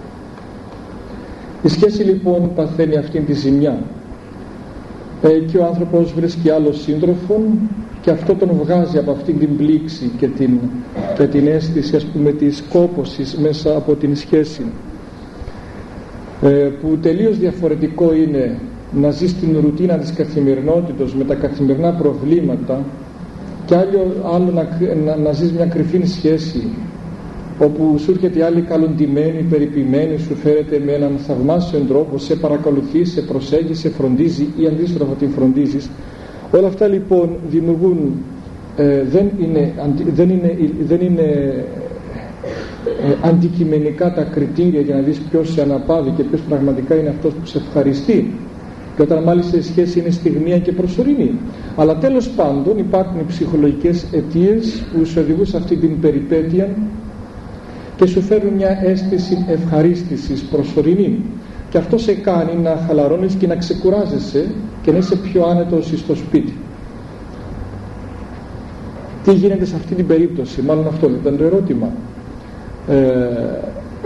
Speaker 1: Η σχέση λοιπόν παθαίνει αυτήν τη ζημιά, ε, και ο άνθρωπος βρίσκει άλλο σύντροφο, και αυτό τον βγάζει από αυτήν την πλήξη και την, και την αίσθηση, ας πούμε, της κόπωσης μέσα από την σχέση, ε, που τελείως διαφορετικό είναι να ζει στην ρουτίνα της καθημερινότητας με τα καθημερινά προβλήματα, και άλλο, άλλο να, να, να ζεις μια κρυφή σχέση όπου σου έρχεται άλλη καλοντημένη, περιποιημένη, σου φέρεται με έναν θαυμάσιο τρόπο, σε παρακολουθεί, σε προσέχει, σε φροντίζει ή αντίστροφα την φροντίζεις. Όλα αυτά λοιπόν δημιουργούν, ε, δεν είναι, δεν είναι, δεν είναι ε, αντικειμενικά τα κριτήρια για να δεις ποιος σε αναπαύει και ποιος πραγματικά είναι αυτός που σε ευχαριστεί, και όταν μάλιστα η σχέση είναι στιγμία και προσωρινή. Αλλά τέλος πάντων υπάρχουν οι ψυχολογικές αιτίες που σου οδηγούν σε αυτή την περιπέτεια και σου φέρουν μια αίσθηση ευχαρίστησης προσωρινή, και αυτό σε κάνει να χαλαρώνεις και να ξεκουράζεσαι και να είσαι πιο άνετος στο σπίτι. Τι γίνεται σε αυτή την περίπτωση? Μάλλον αυτό ήταν το ερώτημα. ε,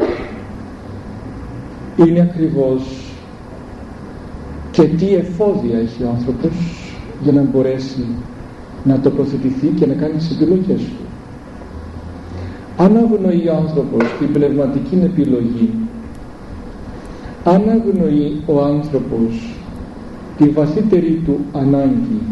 Speaker 1: είναι ακριβώς και τι εφόδια έχει ο άνθρωπος για να μπορέσει να τοποθετηθεί και να κάνει τις επιλογές του. Αν αγνοεί ο άνθρωπος την πνευματική επιλογή, αν αγνοεί ο άνθρωπος τη βαθύτερη του ανάγκη,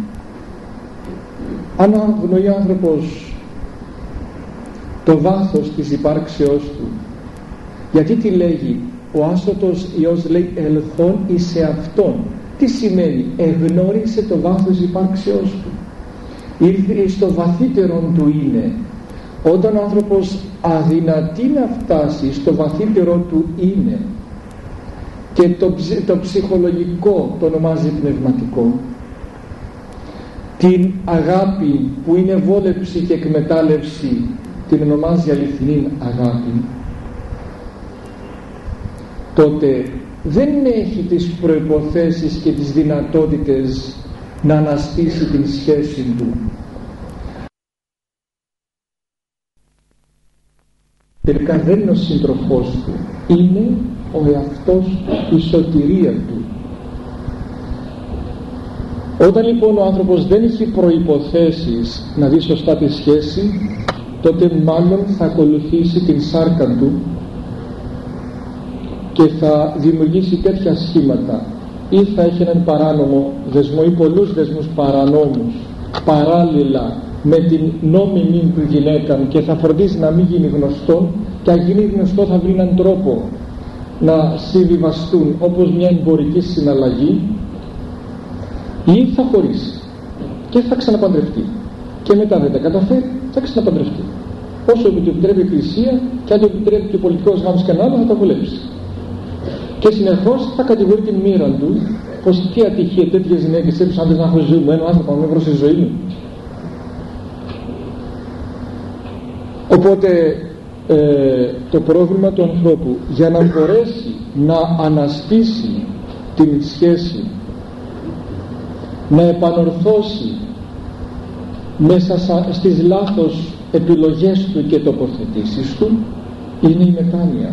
Speaker 1: αν αγνοεί ο άνθρωπος το βάθος της υπάρξεώς του, γιατί τι λέγει ο άσωτος Υιός, λέει ελθόν εις εαυτόν. Τι σημαίνει? Εγνώρισε το βάθος της υπάρξεώς του, ήρθε στο βαθύτερον του είναι. Όταν ο άνθρωπος αδυνατεί να φτάσει στο βαθύτερο του είναι και το, το ψυχολογικό το ονομάζει πνευματικό, την αγάπη που είναι βόλεψη και εκμετάλλευση την ονομάζει αληθινή αγάπη, τότε δεν έχει τις προϋποθέσεις και τις δυνατότητες να αναστήσει την σχέση του. Τελικά δεν είναι ο σύντροφός του, είναι ο εαυτός του, η σωτηρία του. Όταν λοιπόν ο άνθρωπος δεν έχει προϋποθέσεις να δει σωστά τη σχέση, τότε μάλλον θα ακολουθήσει την σάρκα του και θα δημιουργήσει τέτοια σχήματα, ή θα έχει έναν παράνομο δεσμό ή πολλούς δεσμούς παρανόμους παράλληλα με την νόμιμη του γυναίκα, και θα φροντίσει να μην γίνει γνωστό, και αν γίνει γνωστό θα βρει έναν τρόπο να συμβιβαστούν όπως μια εμπορική συναλλαγή, ή θα χωρίσει και θα ξαναπαντρευτεί, και μετά δεν τα καταφέρει θα ξαναπαντρευτεί, όσο του επιτρέπει η Εκκλησία, και αν το επιτρέπει και ο πολιτικός γάμος κανένα θα τα βολέψει, και συνεχώς θα κατηγορεί την μοίρα του πως τι ατυχία τέτοιες γυναίκες έπρεπε άντρες να έχω ζωή μου, ένα άνθρωπο να με βρω στη ζωή μου. Οπότε ε, το πρόβλημα του ανθρώπου για να μπορέσει να αναστήσει την σχέση, να επανορθώσει μέσα στις λάθος επιλογές του και τοποθετήσεις του, είναι η μετάνοια.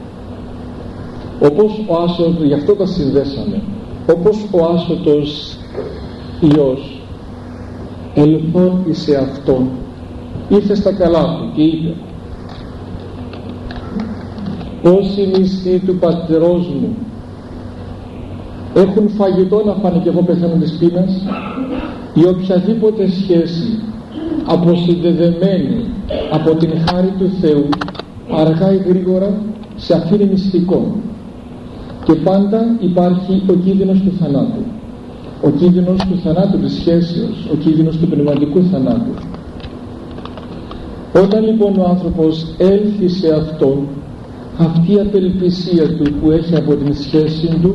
Speaker 1: Όπως ο άσωτος, γι' αυτό τα συνδέσαμε, όπως ο άσωτος Υιός ελθόν εις εαυτόν, ήρθε στα καλά του και είπε: όσοι μισθοί του πατερός μου έχουν φαγητό να φάνε και εγώ πεθαίνω της πείνας, η οποιαδήποτε σχέση αποσυνδεδεμένη από την χάρη του Θεού αργά ή γρήγορα σε αφήνει μυστικό, και πάντα υπάρχει ο κίνδυνος του θανάτου, ο κίνδυνος του θανάτου της σχέσεως, ο κίνδυνος του πνευματικού θανάτου. Όταν λοιπόν ο άνθρωπος έλθει σε αυτόν, αυτή η απελπισία του που έχει από την σχέση του,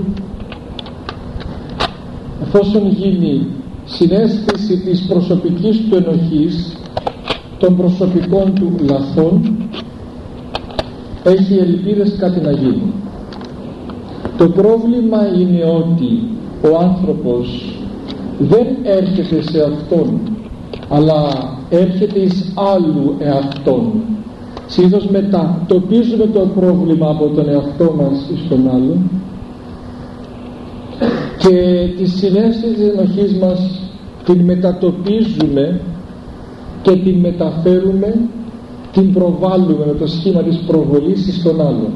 Speaker 1: εφόσον γίνει συναίσθηση της προσωπικής του ενοχής, των προσωπικών του λαθών, έχει ελπίδες κάτι να γίνει. Το πρόβλημα είναι ότι ο άνθρωπος δεν έρχεται σε αυτόν, αλλά έρχεται εις άλλου εαυτόν. Συνήθως μετατοπίζουμε το πρόβλημα από τον εαυτό μας εις τον άλλο, και τη συναίσθηση της ενοχής μας την μετατοπίζουμε και την μεταφέρουμε, την προβάλλουμε με το σχήμα της προβολής εις τον άλλον.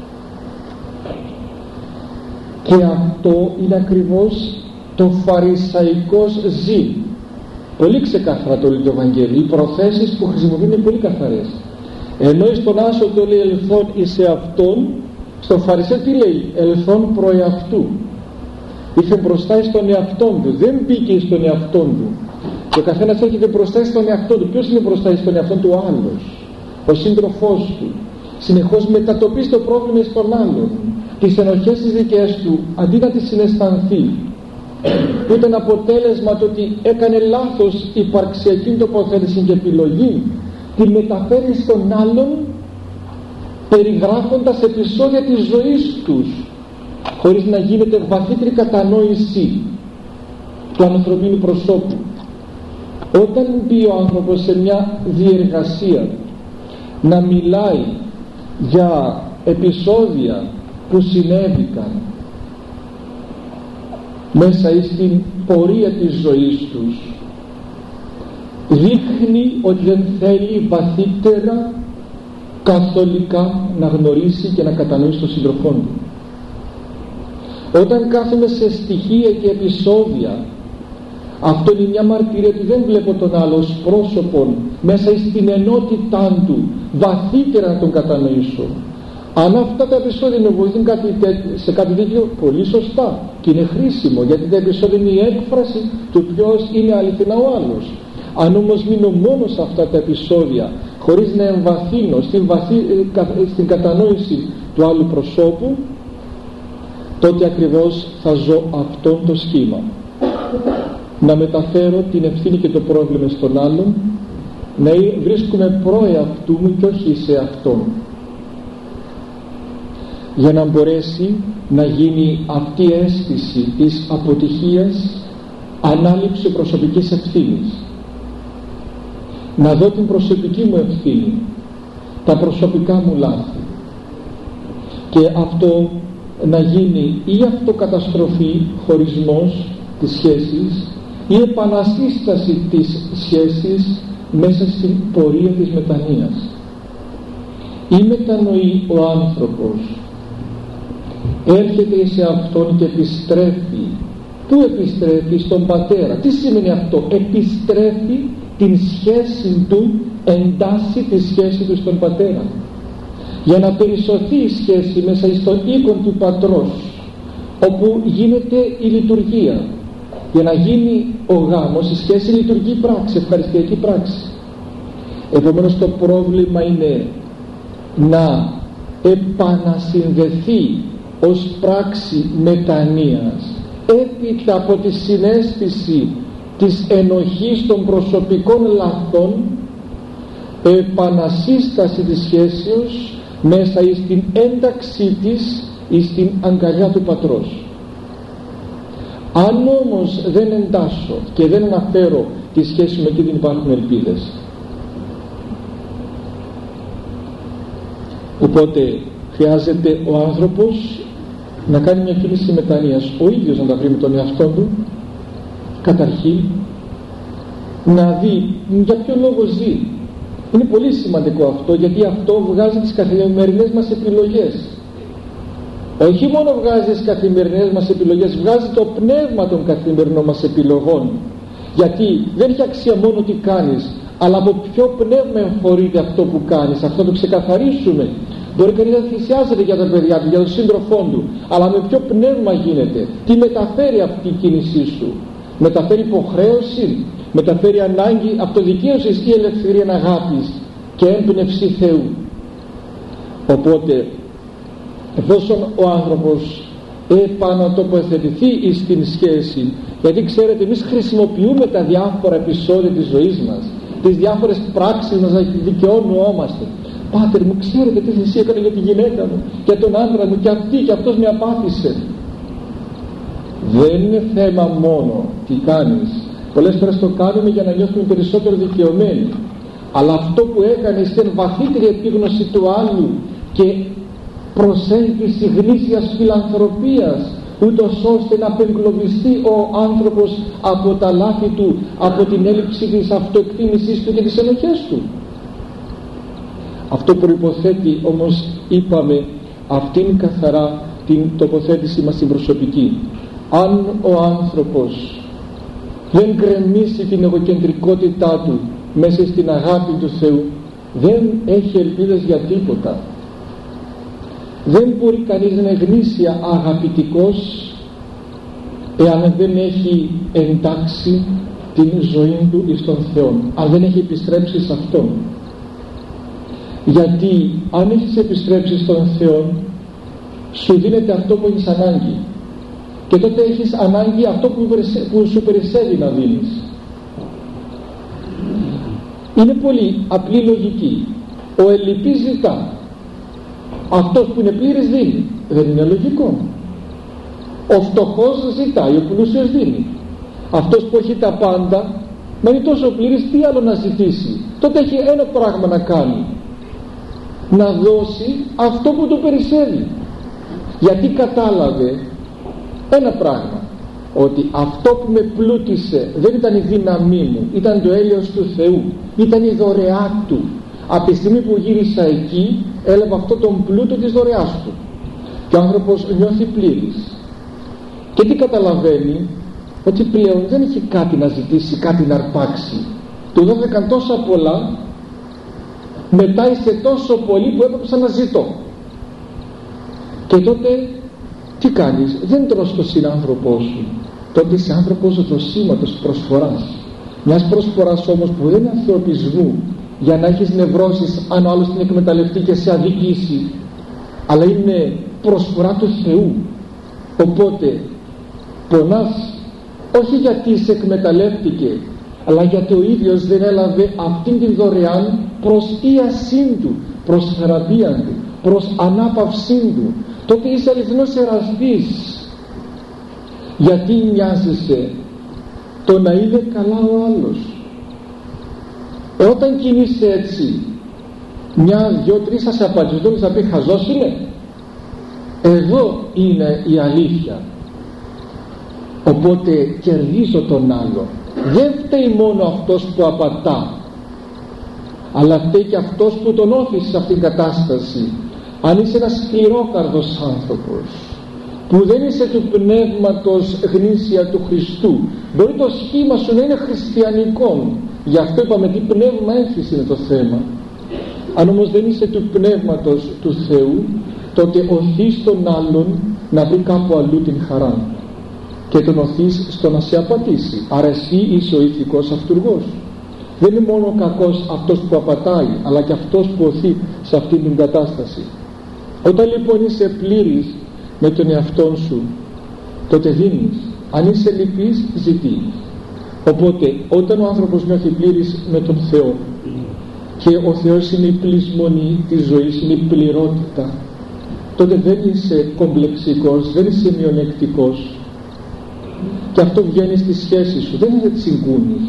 Speaker 1: Και αυτό είναι ακριβώς το φαρισαϊκός ζει. Πολύ ξεκάθαρα το λέει το Ευαγγέλιο. Οι προθέσεις που χρησιμοποιούν είναι πολύ καθαρές. Ενώ στον άσωτο λέει ελθόν εις εαυτόν, στον Φαρισαίο τι λέει? Ελθόν προ εαυτού. Ήρθε μπροστά στον εαυτόν του, δεν μπήκε στον εαυτόν του. Και ο καθένας έρχεται μπροστά στον εαυτόν του. Ποιος είναι μπροστά στον εαυτόν του? Ο άλλος, ο σύντροφός του. Συνεχώς μετατοπίζει το πρόβλημα στον άλλον, τις ενοχές τις δικές του, αντί να τις συναισθανθεί, που ήταν αποτέλεσμα το ότι έκανε λάθος υπαρξιακή τοποθέτηση και επιλογή, τη μεταφέρει στον άλλον, περιγράφοντας επεισόδια της ζωής τους, χωρίς να γίνεται βαθύτερη κατανόηση του ανθρωπίνου προσώπου. Όταν μπει ο άνθρωπος σε μια διεργασία να μιλάει για επεισόδια που συνέβηκαν μέσα στην πορεία της ζωής τους, δείχνει ότι δεν θέλει βαθύτερα καθολικά να γνωρίσει και να κατανοήσει τον σύντροφό του. Όταν κάθομαι σε στοιχεία και επεισόδια, αυτό είναι μια μαρτυρία ότι δεν βλέπω τον άλλο ως πρόσωπον μέσα στην ενότητά του βαθύτερα να τον κατανοήσω. Αν αυτά τα επεισόδια με βοηθούν σε κάτι τέτοιο, πολύ σωστά και είναι χρήσιμο, γιατί τα επεισόδια είναι η έκφραση του ποιος είναι αληθινά ο άλλος. Αν όμως μείνω μόνο σε αυτά τα επεισόδια χωρίς να εμβαθύνω στην, βαθύ, στην κατανόηση του άλλου προσώπου, τότε ακριβώς θα ζω αυτόν το σχήμα. Να μεταφέρω την ευθύνη και το πρόβλημα στον άλλον, να βρίσκουμε προεαυτού μου και όχι σε αυτόν, για να μπορέσει να γίνει αυτή η αίσθηση της αποτυχίας ανάληψη προσωπικής ευθύνης. Να δω την προσωπική μου ευθύνη, τα προσωπικά μου λάθη, και αυτό να γίνει ή αυτοκαταστροφή, χωρισμός της σχέσης, ή επανασύσταση της σχέσης μέσα στην πορεία της μετανοίας. Ή μετανοεί ο άνθρωπος, έρχεται σε αυτόν και επιστρέφει. Πού επιστρέφει? Στον πατέρα. Τι σημαίνει αυτό? Επιστρέφει την σχέση του, εντάσσει τη σχέση του στον πατέρα, για να περισσωθεί η σχέση μέσα στον οίκον του πατρός, όπου γίνεται η λειτουργία. Για να γίνει ο γάμος, η σχέση λειτουργεί πράξη, ευχαριστιακή πράξη. Επομένως το πρόβλημα είναι να επανασυνδεθεί ως πράξη μετανοίας έπειτα από τη συναίσθηση της ενοχής των προσωπικών λαθών, επανασύσταση της σχέσεως μέσα στην ένταξή της ή στην αγκαλιά του πατρός. Αν όμως δεν εντάσσω και δεν αναφέρω τη σχέση μου, εκεί δεν υπάρχουν ελπίδες. Οπότε χρειάζεται ο άνθρωπος να κάνει μια κίνηση μετανοίας, ο ίδιος να τα βρει με τον εαυτό του, καταρχήν να δει για ποιο λόγο ζει. Είναι πολύ σημαντικό αυτό, γιατί αυτό βγάζει τις καθημερινές μας επιλογές. Όχι μόνο βγάζει τις καθημερινές μας επιλογές, βγάζει το πνεύμα των καθημερινών μας επιλογών. Γιατί δεν έχει αξία μόνο τι κάνεις, αλλά από ποιο πνεύμα εμφορείται αυτό που κάνεις. Αυτό το ξεκαθαρίσουμε. Μπορεί κανείς να θυσιάζεται για τα παιδιά του, για τον σύντροφό του, αλλά με ποιο πνεύμα γίνεται? Τι μεταφέρει αυτή η κίνησή σου? Μεταφέρει υποχρέωση, μεταφέρει ανάγκη αυτοδικαίωσης ή ελευθερία αγάπης και έμπνευση Θεού? Οπότε εφόσον ο άνθρωπος επανατοποθετηθεί στην σχέση, γιατί ξέρετε εμείς χρησιμοποιούμε τα διάφορα επεισόδια της ζωής μας, τις διάφορες πράξεις μας, να δικαιώνομαστε. Πάτερ μου, ξέρετε τι θυσία έκανα για τη γυναίκα μου, για τον άντρα μου, και αυτή και αυτός με απάθησε. Δεν είναι θέμα μόνο τι κάνεις. Πολλές φορές το κάνουμε για να νιώθουμε περισσότερο δικαιωμένοι, αλλά αυτό που έκανες ήταν βαθύτερη επίγνωση του άλλου και προσέγγιση γνήσιας φιλανθρωπίας, ούτως ώστε να απεγκλωβιστεί ο άνθρωπος από τα λάθη του, από την έλλειψη της αυτοεκτίμησής του και τις ενοχές του. Αυτό προϋποθέτει όμως, είπαμε, αυτήν καθαρά την τοποθέτηση μας στην προσωπική. Αν ο άνθρωπος δεν γκρεμίσει την εγωκεντρικότητά του μέσα στην αγάπη του Θεού, δεν έχει ελπίδες για τίποτα. Δεν μπορεί κανείς να είναι γνήσια αγαπητικός εάν δεν έχει εντάξει την ζωή του εις τον Θεό, αν δεν έχει επιστρέψει σε Αυτόν. Γιατί αν έχεις επιστρέψει στον Θεό, σου δίνεται αυτό που έχεις ανάγκη, και τότε έχεις ανάγκη αυτό που σου περισσεύει να δίνεις. Είναι πολύ απλή λογική. Ο ελλειπής ζητά, αυτός που είναι πλήρης δίνει. Δεν είναι λογικό? Ο φτωχός ζητάει, ο πλούσιος δίνει. Αυτός που έχει τα πάντα, μα είναι τόσο πλήρης, τι άλλο να ζητήσει? Τότε έχει ένα πράγμα να κάνει, να δώσει αυτό που του περισσεύει. Γιατί κατάλαβε ένα πράγμα, ότι αυτό που με πλούτησε δεν ήταν η δύναμή μου, ήταν το έλεος του Θεού, ήταν η δωρεά του. Από τη στιγμή που γύρισα εκεί, έλαβα αυτό τον πλούτο της δωρεάς του, και ο άνθρωπος νιώθει πλήρης. Και τι καταλαβαίνει? Ότι πλέον δεν έχει κάτι να ζητήσει, κάτι να αρπάξει. Του δόθηκαν τόσα πολλά, μετά είσαι τόσο πολύ που έπρεπε να ζητώ. Και τότε τι κάνεις? Δεν τρως τον συνάνθρωπό σου. Τότε είσαι άνθρωπος δοσήματος, προσφοράς. Μιας προσφοράς όμως που δεν είναι ανθρωπισμού, για να έχεις νευρώσεις αν ο άλλος την εκμεταλλευτεί και σε αδικήσει, αλλά είναι προσφορά του Θεού. Οπότε πονάς όχι γιατί σε εκμεταλλεύτηκε, αλλά γιατί ο ίδιος δεν έλαβε αυτήν την δωρεάν προς ίασήν του, προς θεραπεία του, προς ανάπαυσήν του. Τότε είσαι αληθινός εραστής. Γιατί νοιάζεσαι το να είναι καλά ο άλλος? Ε, όταν κινείσαι έτσι, μια, δυο, τρεις θα σε απαντήσουν, θα πει χαζός είναι. Εδώ είναι η αλήθεια. Οπότε κερδίζω τον άλλο. Δεν φταίει μόνο αυτός που απατά, αλλά φταίει και αυτός που τον όθησε σε αυτήν την κατάσταση. Αν είσαι ένας σκληρόκαρδος άνθρωπος, που δεν είσαι του πνεύματος γνήσια του Χριστού, μπορεί το σχήμα σου να είναι χριστιανικό, γι' αυτό είπαμε τι πνεύμα έχεις, είναι το θέμα. Αν όμως δεν είσαι του πνεύματος του Θεού, τότε οθείς τον άλλον να βρει κάπου αλλού την χαρά και τον οθείς στο να σε απατήσει. Άρα εσύ είσαι ο ηθικός αυτουργός. Δεν είναι μόνο ο κακός αυτός που απατάει, αλλά και αυτός που οθεί σε αυτήν την κατάσταση. Όταν λοιπόν είσαι πλήρης με τον εαυτόν σου, τότε δίνεις. Αν είσαι λυπής, ζητείς. Οπότε όταν ο άνθρωπος νιώθει πλήρης με τον Θεό, και ο Θεός είναι η πλεισμονή της ζωής, είναι η πληρότητα, τότε δεν είσαι κομπλεξικός, δεν είσαι μειονεκτικός, και αυτό βγαίνει στη σχέση σου. Δεν είναι τσιγκούνης,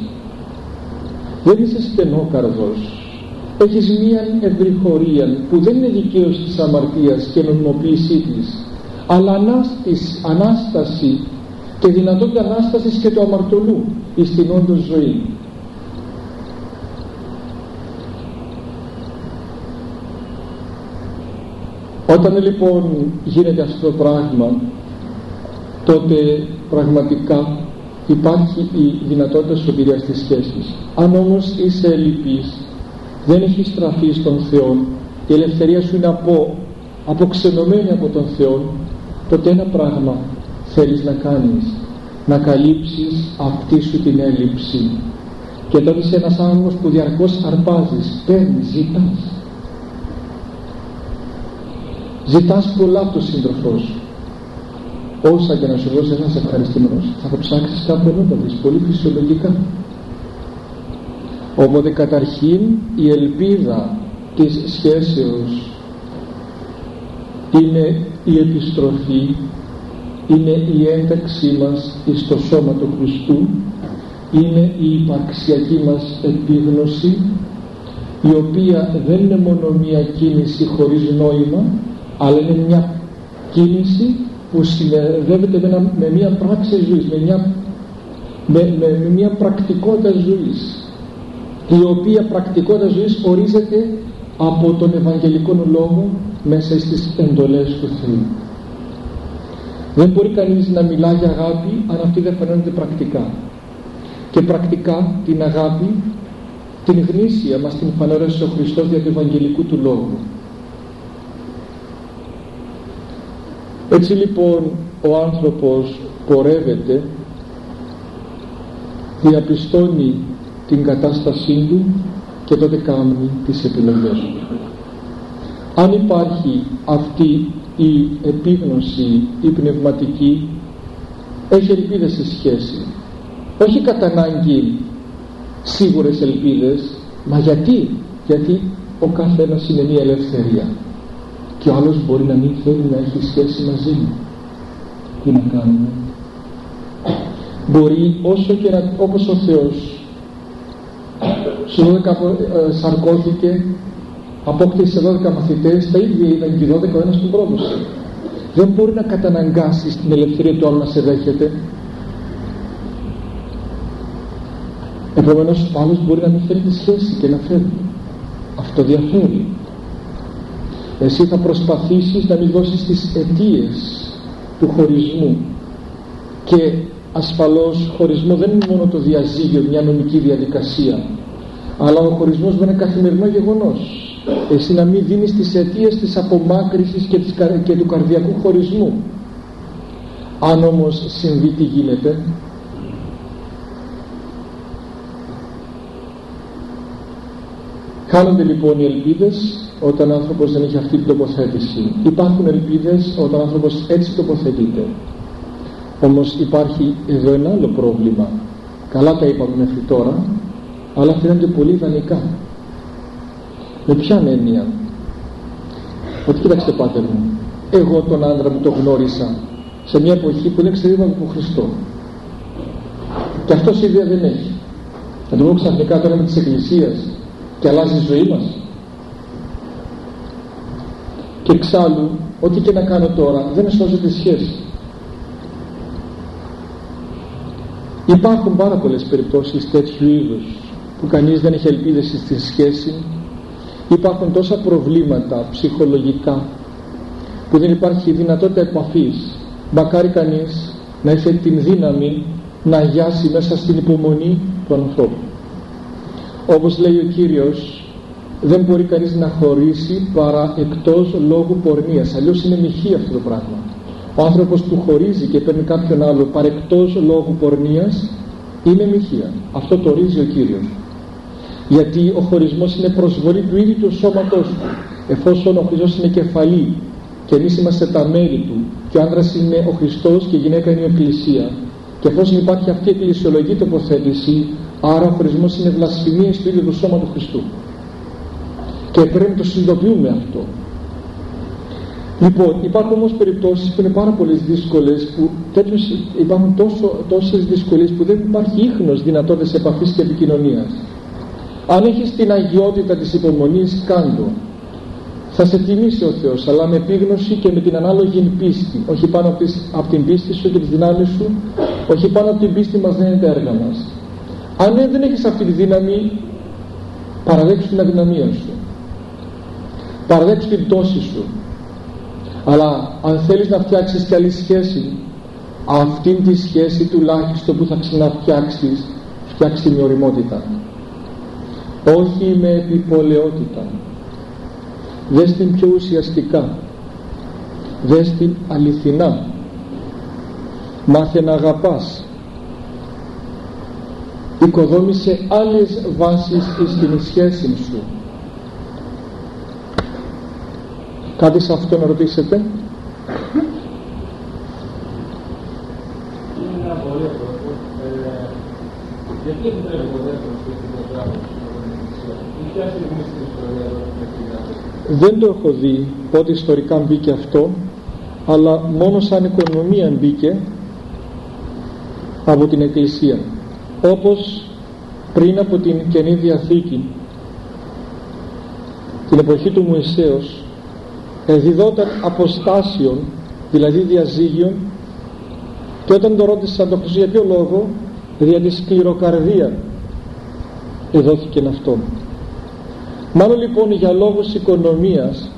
Speaker 1: δεν είσαι στενόκαρδος. Έχεις μία ευρυχωρία που δεν είναι δικαίωση της αμαρτίας και νομιμοποίησή της, αλλά ανάσταση, ανάσταση και δυνατότητα ανάστασης και του αμαρτωλού εις την όντως ζωή. Όταν λοιπόν γίνεται αυτό το πράγμα, τότε πραγματικά υπάρχει η δυνατότητα σωτηρίας της σχέσης. Αν όμως είσαι ελλειπής, δεν έχεις στραφεί στον Θεό, η ελευθερία σου είναι από, αποξενωμένη από τον Θεό, τότε ένα πράγμα θέλεις να κάνεις, να καλύψεις αυτή σου την έλλειψη. Και τότε είσαι ένας άνθρωπος που διαρκώς αρπάζεις, παίρνεις, ζητάς. Ζητάς πολλά από τον σύντροφό σου. Όσα και να σου δώσει ένας ευχαριστημένος, θα το ψάξεις κάπου ενώ τα δεις, πολύ φυσιολογικά. Οπότε καταρχήν η ελπίδα της σχέσεως είναι η επιστροφή, είναι η ένταξή μας στο σώμα του Χριστού, είναι η υπαρξιακή μας επίγνωση, η οποία δεν είναι μόνο μια κίνηση χωρίς νόημα, αλλά είναι μια κίνηση που συνδέεται με, με μια πράξη ζωής, με μια, με, με, με μια πρακτικότητα ζωής, η οποία πρακτικότητα ζωής ορίζεται από τον Ευαγγελικό Λόγο μέσα στις εντολές του Θεού. Δεν μπορεί κανείς να μιλά για αγάπη αν αυτή δεν φαίνεται πρακτικά. Και πρακτικά την αγάπη την γνήσια μας την φανέρωσε ο Χριστός δια του Ευαγγελικού του Λόγου. Έτσι λοιπόν ο άνθρωπος πορεύεται, διαπιστώνει την κατάστασή του και τότε κάνει τις επιλογές του. Αν υπάρχει αυτή η επίγνωση, η πνευματική, έχει ελπίδες σε σχέση, όχι κατά ανάγκη σίγουρες ελπίδες, μα γιατί, γιατί ο καθένας είναι μια ελευθερία και ο άλλος μπορεί να μην θέλει να έχει σχέση μαζί μου. Τι να κάνουμε? Μπορεί όσο και να, όπως ο Θεός στους δώδεκα ε, σαρκώθηκε, απόκτησε δώδεκα μαθητές, τα ίδια ήταν και οι δώδεκα, ο ένας του πρόδωσε. Δεν μπορεί να καταναγκάσει την ελευθερία του άλλου να σε δέχεται. Επομένως ο άλλος μπορεί να μην θέλει τη σχέση και να φεύγει. Αυτό διαφέρει. Εσύ θα προσπαθήσεις να μην δώσεις τις αιτίες του χωρισμού, και ασφαλώς χωρισμό δεν είναι μόνο το διαζύγιο, μια νομική διαδικασία, αλλά ο χωρισμός δεν είναι καθημερινό γεγονός. Εσύ να μην δίνεις τις αιτίες της απομάκρυσης και, της, και του καρδιακού χωρισμού. Αν όμως συμβεί, τι γίνεται? Χάνονται λοιπόν οι ελπίδες όταν ο άνθρωπος δεν έχει αυτή την τοποθέτηση. Υπάρχουν ελπίδες όταν ο άνθρωπος έτσι τοποθετείται. Όμως υπάρχει εδώ ένα άλλο πρόβλημα. Καλά τα είπαμε μέχρι τώρα, αλλά φαίνονται πολύ ιδανικά. Με ποια έννοια? Ότι κοίταξτε πάτερ μου, εγώ τον άντρα μου τον γνώρισα σε μια εποχή που δεν ξέρει από Χριστό, και αυτός ιδέα δεν έχει. Να το πω ξαφνικά τώρα με της Εκκλησίας και αλλάζει η ζωή μας? Και εξάλλου, ό,τι και να κάνω τώρα δεν σώζεται σχέση. Υπάρχουν πάρα πολλές περιπτώσεις τέτοιου είδους που κανείς δεν έχει ελπίδες στη σχέση. Υπάρχουν τόσα προβλήματα ψυχολογικά που δεν υπάρχει δυνατότητα επαφής. Μακάρι κανείς να έχει την δύναμη να αγιάσει μέσα στην υπομονή του ανθρώπου. Όπως λέει ο Κύριος, δεν μπορεί κανείς να χωρίσει παρά εκτός λόγου πορνείας. Αλλιώς είναι μοιχεία αυτό το πράγμα. Ο άνθρωπος που χωρίζει και παίρνει κάποιον άλλο παρά εκτός λόγου πορνείας είναι μοιχεία. Αυτό το ορίζει ο Κύριος. Γιατί ο χωρισμός είναι προσβολή του ίδιου του σώματός του. Εφόσον ο Χριστός είναι κεφαλή και εμείς είμαστε τα μέλη του, και ο άνδρας είναι ο Χριστός και η γυναίκα είναι η Εκκλησία, και εφόσον υπάρχει αυτή η εκκλησιολογική τοποθέτηση, άρα ο χωρισμός είναι βλασφημία στο ίδιο το σώμα του Χριστού. Και πρέπει να το συνειδητοποιούμε αυτό. Λοιπόν, υπάρχουν όμως περιπτώσεις που είναι πάρα πολύ δύσκολες, που τέτοιους, υπάρχουν τόσο, τόσες δυσκολίες που δεν υπάρχει ίχνος δυνατότητας επαφής και επικοινωνίας. Αν έχεις την αγιότητα της υπομονής, κάντο. Θα σε τιμήσει ο Θεός, αλλά με επίγνωση και με την ανάλογη πίστη. Όχι πάνω από, τις, από την πίστη σου και τις δυνάμεις σου, όχι πάνω από την πίστη μας δεν είναι τα έργα μας. Αν δεν έχεις αυτή τη δύναμη, παραδέξου την αδυναμία σου, παραδέξου την πτώση σου. Αλλά αν θέλεις να φτιάξεις κι άλλη σχέση, αυτήν τη σχέση τουλάχιστον που θα ξαναφτιάξεις, φτιάξτε με ωριμότητα, όχι με επιπολαιότητα. Δες την πιο ουσιαστικά, δες την αληθινά, μάθε να αγαπάς, οικοδόμησε άλλες βάσεις στην σχέση σου. Κάτι σε αυτό να ρωτήσετε?
Speaker 2: Είναι ένα πολύ απλό. Γιατί επιτρέπει ο δεύτερος και την προσδράβωση ή ποια στιγμή στην ιστορία εδώ έχει?
Speaker 1: Δεν το έχω δει πότε ιστορικά μπήκε αυτό, αλλά μόνο σαν οικονομία μπήκε από την Εκκλησία. Όπως πριν από την Καινή Διαθήκη, την εποχή του Μωυσέως, εδιδόταν αποστάσεων, δηλαδή διαζύγιων, και όταν το ρώτησαν το Χριστό για ποιο λόγο, δια τη σκληροκαρδία εδόθηκε αυτό. Μάλλον λοιπόν για λόγους οικονομίας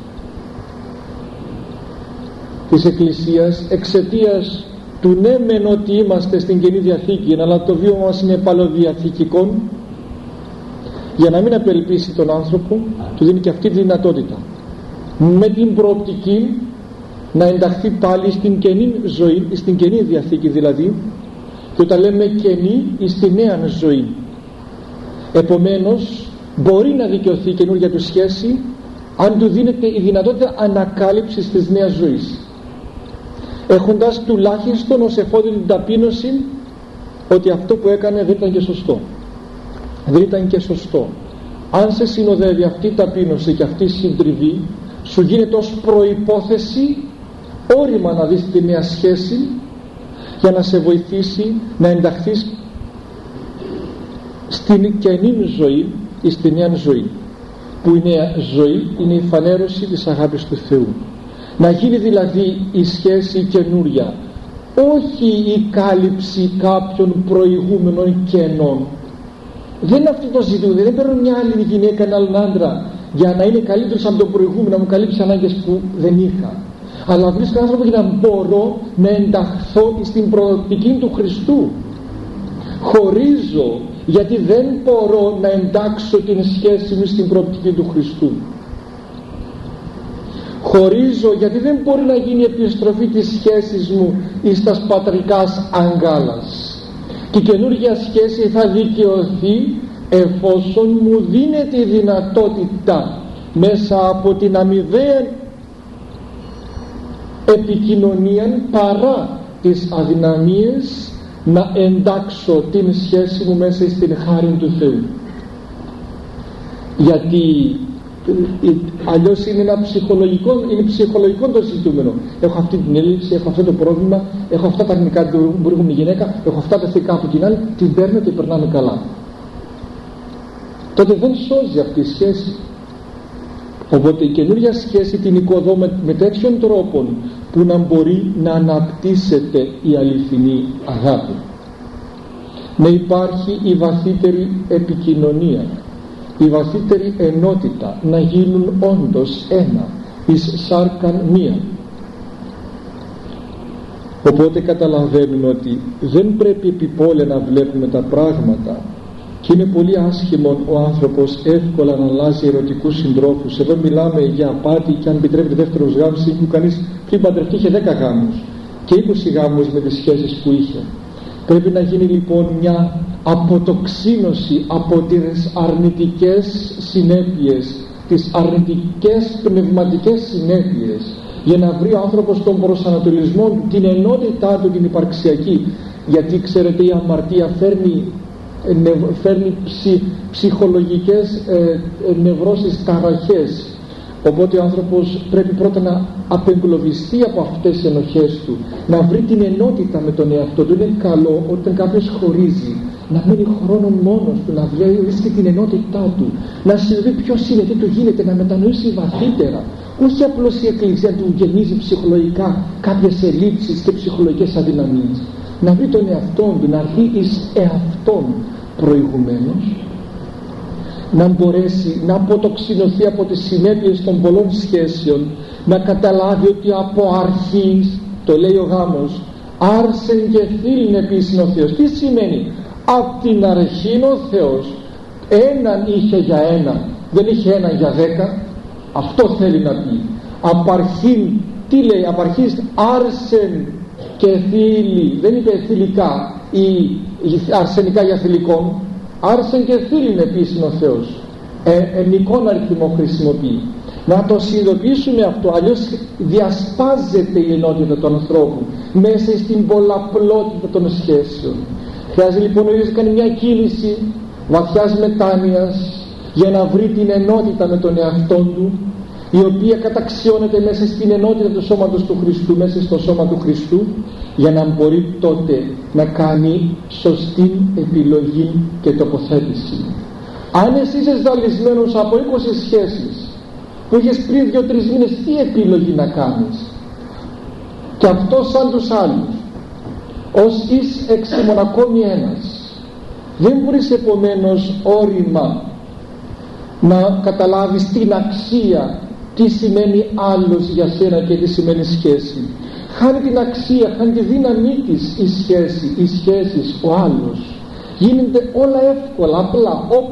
Speaker 1: της Εκκλησίας, εξαιτίας του ναι μεν ότι είμαστε στην Καινή Διαθήκη, αλλά το βίωμα μας είναι παλαιοδιαθηκικό, για να μην απελπίσει τον άνθρωπο, του δίνει και αυτή τη δυνατότητα, με την προοπτική να ενταχθεί πάλι στην καινή ζωή, στην καινή Διαθήκη δηλαδή, και όταν λέμε καινή, στη νέα ζωή. Επομένως μπορεί να δικαιωθεί η καινούργια του σχέση αν του δίνεται η δυνατότητα ανακάλυψης της νέας ζωής, έχοντας τουλάχιστον ως εφόδιο την ταπείνωση ότι αυτό που έκανε δεν ήταν και σωστό. Δεν ήταν και σωστό. Αν σε συνοδεύει αυτή η ταπείνωση και αυτή η συντριβή, σου γίνεται ως προϋπόθεση όρημα να δεις τη νέα σχέση, για να σε βοηθήσει να ενταχθείς στην καινή ζωή ή στη νέα ζωή, που η νέα ζωή είναι η φανέρωση της αγάπης του Θεού. Να γίνει δηλαδή η σχέση καινούρια, όχι η κάλυψη κάποιων προηγούμενων κενών. Δεν είναι αυτό το ζητούμενο. Δεν παίρνω μια άλλη γυναίκα, έναν άλλον άντρα για να είναι καλύτερος από τον προηγούμενο, να μου καλύψει ανάγκες που δεν είχα. Αλλά βρίσκω άνθρωπο για να μπορώ να ενταχθώ στην προοπτική του Χριστού. Χωρίζω γιατί δεν μπορώ να εντάξω την σχέση μου στην προοπτική του Χριστού. Χωρίζω γιατί δεν μπορεί να γίνει η επιστροφή της σχέσης μου εις τας πατρικάς αγκάλας. Και η καινούργια σχέση θα δικαιωθεί εφόσον μου δίνεται η δυνατότητα μέσα από την αμοιβαία επικοινωνία παρά τις αδυναμίες να εντάξω την σχέση μου μέσα στην χάρη του Θεού. Γιατί αλλιώς είναι ένα ψυχολογικό, είναι ψυχολογικό το ζητούμενο. Έχω αυτή την έλλειψη, έχω αυτό το πρόβλημα, έχω αυτά τα αρνητικά που μπορεί να γυναίκα, έχω αυτά τα θετικά από την άλλη, την παίρνω και περνάμε καλά. Τότε δεν σώζει αυτή η σχέση. Οπότε η καινούργια σχέση την οικοδόμη με τέτοιον τρόπο που να μπορεί να αναπτύσσεται η αληθινή αγάπη. Να υπάρχει η βαθύτερη επικοινωνία, η βαθύτερη ενότητα, να γίνουν όντως ένα, εις σάρκαν μία. Οπότε καταλαβαίνουμε ότι δεν πρέπει επιπόλαια να βλέπουμε τα πράγματα, και είναι πολύ άσχημο ο άνθρωπος εύκολα να αλλάζει ερωτικούς συντρόφους. Εδώ μιλάμε για απάτη, και αν επιτρέπεται δεύτερος γάμος, που κανείς πριν παντρευτεί είχε δέκα γάμους και είκοσι γάμους με τις σχέσεις που είχε. Πρέπει να γίνει λοιπόν μια αποτοξίνωση από τις αρνητικές συνέπειες, τις αρνητικές πνευματικές συνέπειες, για να βρει ο άνθρωπος τον προσανατολισμό του, την ενότητά του την υπαρξιακή. Γιατί ξέρετε, η αμαρτία φέρνει φέρνει ψυχ, ψυχολογικές ε, ε, νευρώσεις, ταραχές. Οπότε ο άνθρωπος πρέπει πρώτα να απεγκλωβιστεί από αυτές τις ενοχές του, να βρει την ενότητα με τον εαυτό του. Είναι καλό όταν κάποιος χωρίζει να μείνει χρόνο μόνος του, να βρίσκει την ενότητά του, να συνειδητοποιεί ποιος είναι, τι του γίνεται, να μετανοήσει βαθύτερα. Όχι απλώς η Εκκλησία του γεμίζει ψυχολογικά κάποιες ελλείψεις και ψυχολογικές αδυναμίες. Να βρει τον εαυτόν του, να έρθει εις εαυτόν προηγουμένως, να μπορέσει να αποτοξινωθεί από τις συνέπειες των πολλών σχέσεων, να καταλάβει ότι από αρχής, το λέει ο γάμος, άρσεν και θύλιν επίσης ο Θεός. Τι σημαίνει? Απ' την αρχή ο Θεός έναν είχε για ένα, δεν είχε ένα για δέκα. Αυτό θέλει να πει. Απ' αρχήν, τι λέει? Απ' αρχής άρσεν και θύλι, δεν είπε θηλυκά ή αρσενικά για θηλυκόν. Άρσεν και θύλιν επίσης ο Θεός. Ε, ενικών αριθμό χρησιμοποιεί. Να το συνειδητοποιήσουμε αυτό, αλλιώς διασπάζεται η ενότητα των ανθρώπων μέσα στην πολλαπλότητα των σχέσεων. Χρειάζεται λοιπόν ο ίδιος να κάνει μια κίνηση βαθιάς μετάνοιας για να βρει την ενότητα με τον εαυτό του, η οποία καταξιώνεται μέσα στην ενότητα του σώματος του Χριστού, μέσα στο σώμα του Χριστού, για να μπορεί τότε να κάνει σωστή επιλογή και τοποθέτηση. Αν εσύ είσαι ζαλισμένος από είκοσι σχέσεις που είχες πριν δύο τρεις μήνες, τι επιλογή να κάνεις? Και αυτό σαν τους άλλους, ως εις εξημον ακόμη ένας. Δεν μπορείς επομένως όρημα να καταλάβεις την αξία, τι σημαίνει άλλος για σένα και τι σημαίνει σχέση. Χάνει την αξία, χάνει τη δύναμή της η σχέση, οι σχέσεις, ο άλλος. Γίνονται όλα εύκολα, απλά, όπως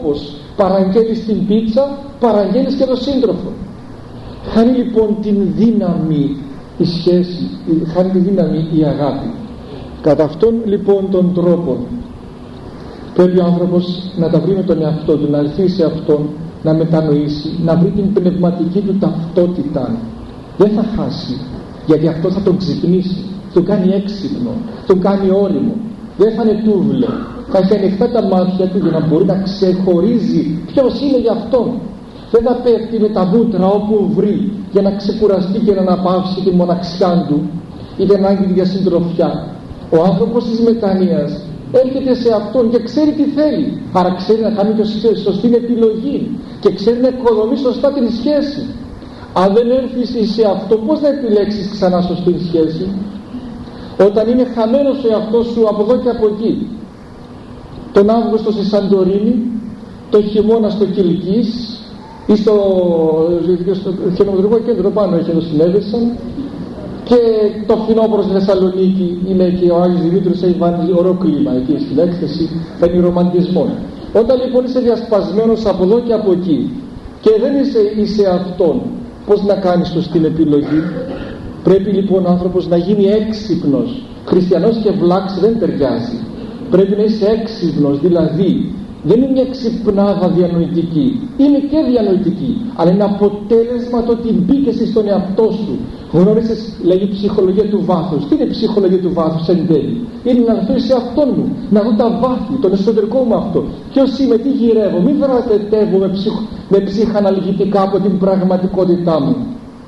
Speaker 1: Παραγγέλεις την πίτσα, παραγγέλεις και το σύντροφο. Χάνει λοιπόν την δύναμη η σχέση, χάνει τη δύναμη η αγάπη. Κατά αυτόν λοιπόν τον τρόπο πρέπει ο άνθρωπος να τα βρει με τον εαυτό του, να έρθει σε αυτόν, να μετανοήσει, να βρει την πνευματική του ταυτότητα. Δεν θα χάσει, γιατί αυτό θα τον ξυπνήσει, τον κάνει έξυπνο, τον κάνει όριμο. Δεν θα είναι τούβλο, θα έχει ανοιχτά τα μάτια του για να μπορεί να ξεχωρίζει ποιος είναι για αυτόν. Δεν θα πέφτει με τα βούτρα όπου βρει για να ξεκουραστεί και να αναπαύσει τη μοναξιά του ή την ανάγκη για συντροφιά. Ο άνθρωπος της μετανοίας έρχεται σε αυτόν και ξέρει τι θέλει, άρα ξέρει να κάνει και σωστή επιλογή και ξέρει να οικοδομεί σωστά την σχέση. Αν δεν έρθεις σε αυτό, πώς θα επιλέξεις ξανά σωστή σχέση? Όταν είναι χαμένος ο εαυτός σου από εδώ και από εκεί, τον Αύγουστο στη Σαντορίνη, το χειμώνα στο Κιλκής ή στο, στο χειροδρομικό κέντρο πάνω έχει εδώ συνέβησαν, και το φθινόπωρο στη Θεσσαλονίκη είναι και ο Άγιος Δημήτρης έχει βάλει ωραίο κλίμα εκεί στην έκθεση, θα είναι ρομαντισμό. Όταν λοιπόν είσαι διασπασμένος από εδώ και από εκεί και δεν είσαι, είσαι αυτόν, πώς να κάνεις σωστή επιλογή? Πρέπει λοιπόν ο άνθρωπος να γίνει έξυπνος. Χριστιανός και βλάξ δεν ταιριάζει. Πρέπει να είσαι έξυπνος, δηλαδή δεν είναι μια ξυπνάδα διανοητική, είναι και διανοητική, αλλά είναι αποτέλεσμα το ότι μπήκες στον εαυτό σου. Γνώρισες, λέγει, ψυχολογία του βάθους. Τι είναι η ψυχολογία του βάθους εν τέλει? Είναι να έρθω σε αυτόν μου, να δω τα βάθη, τον εσωτερικό μου αυτό. Ποιος είμαι, τι γυρεύω, μην βρατετεύω με, ψυχ, με ψυχαναλυτικά από την πραγματικότητά μου.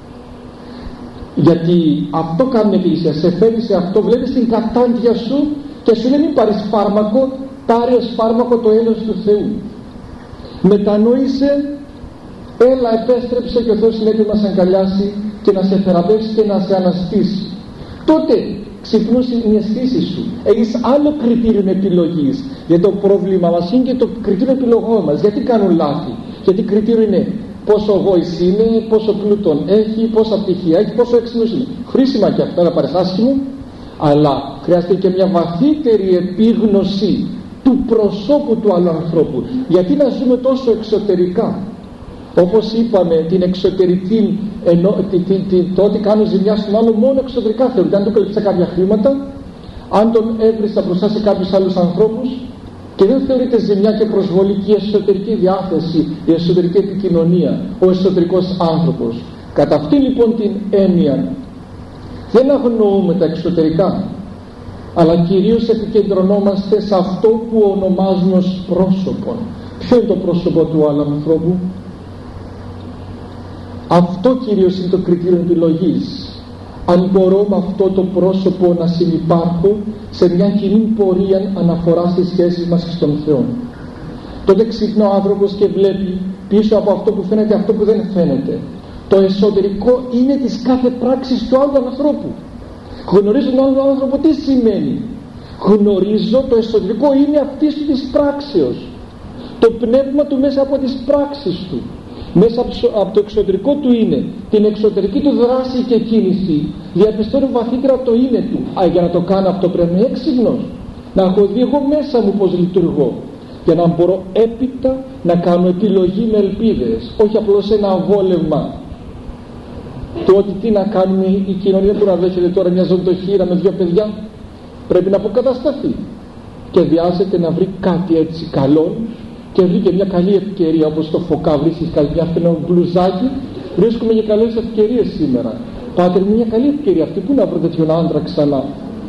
Speaker 1: Γιατί αυτό κάνει εκκλησία, σε φέρνει σε αυτό, βλέπεις την κατάντια σου και σου λέει μην πάρεις φάρμακο, πάρει ως φάρμακο το έλεος του Θεού. Μετανόησε, έλα, επέστρεψε και ο Θεός είναι έτοιμος να σε αγκαλιάσει και να σε θεραπεύσει και να σε αναστήσει. Τότε ξυπνούσε η αισθήση σου. Έχεις άλλο κριτήριο επιλογής. Γιατί το πρόβλημα μας είναι και το κριτήριο επιλογών μας. Γιατί κάνουν λάθη? Γιατί κριτήριο είναι πόσο γόης είναι, πόσο πλούτον έχει, πόσα πτυχία έχει, πόσο έξυπνος είναι. Χρήσιμα και αυτά, να πάρεις άσχημο, αλλά χρειάζεται και μια βαθύτερη επίγνωση του προσώπου του άλλου ανθρώπου. Γιατί να ζούμε τόσο εξωτερικά? Όπως είπαμε, την εξωτερική, ενώ, τη, τη, τη, το ότι κάνω ζημιά στον άλλο μόνο εξωτερικά θεωρείται. Αν του κλέψα κάποια χρήματα, αν τον έβριστα μπροστά σε κάποιους άλλους ανθρώπους, και δεν θεωρείται ζημιά και προσβολή και η εσωτερική διάθεση, η εσωτερική επικοινωνία, ο εσωτερικός άνθρωπος. Κατά αυτή λοιπόν την έννοια δεν αγνοούμε τα εξωτερικά, αλλά κυρίως επικεντρωνόμαστε σε αυτό που ονομάζουμε ως πρόσωπο. Ποιο είναι το πρόσωπο του άλλου ανθρώπου? Αυτό κυρίως είναι το κριτήριο επιλογής. Αν μπορώ με αυτό το πρόσωπο να συνυπάρχω σε μια κοινή πορεία αναφορά στις σχέσεις μας και στον Θεό. Τότε ξυπνά ο άνθρωπος και βλέπει πίσω από αυτό που φαίνεται αυτό που δεν φαίνεται. Το εσωτερικό είναι της κάθε πράξης του άλλου ανθρώπου. Γνωρίζω τον άλλο άνθρωπο τι σημαίνει? Γνωρίζω το εσωτερικό είναι αυτής του της πράξεως. Το πνεύμα του μέσα από τις πράξεις του. Μέσα από το εξωτερικό του είναι, την εξωτερική του δράση και κίνηση, διαπιστώνει βαθύτερα το είναι του. Α, για να το κάνω αυτό πρέπει να είμαι έξυπνος, να έχω δει εγώ μέσα μου πως λειτουργώ, για να μπορώ έπειτα να κάνω επιλογή με ελπίδες, όχι απλώς ένα αβόλευμα. Το ότι τι να κάνουμε, η κοινωνία που να δέχεται τώρα μια ζωντοχύρα με δύο παιδιά πρέπει να αποκατασταθεί και βιάζεται να βρει κάτι έτσι καλό. Και βρήκε μια καλή ευκαιρία, όπως το φωκά βρίσκεις μια φθηνό μπλουζάκι, βρίσκουμε για καλές ευκαιρίες σήμερα. Πάτε με μια καλή ευκαιρία αυτή, πού να βρω τέτοιον άντρα ξανά?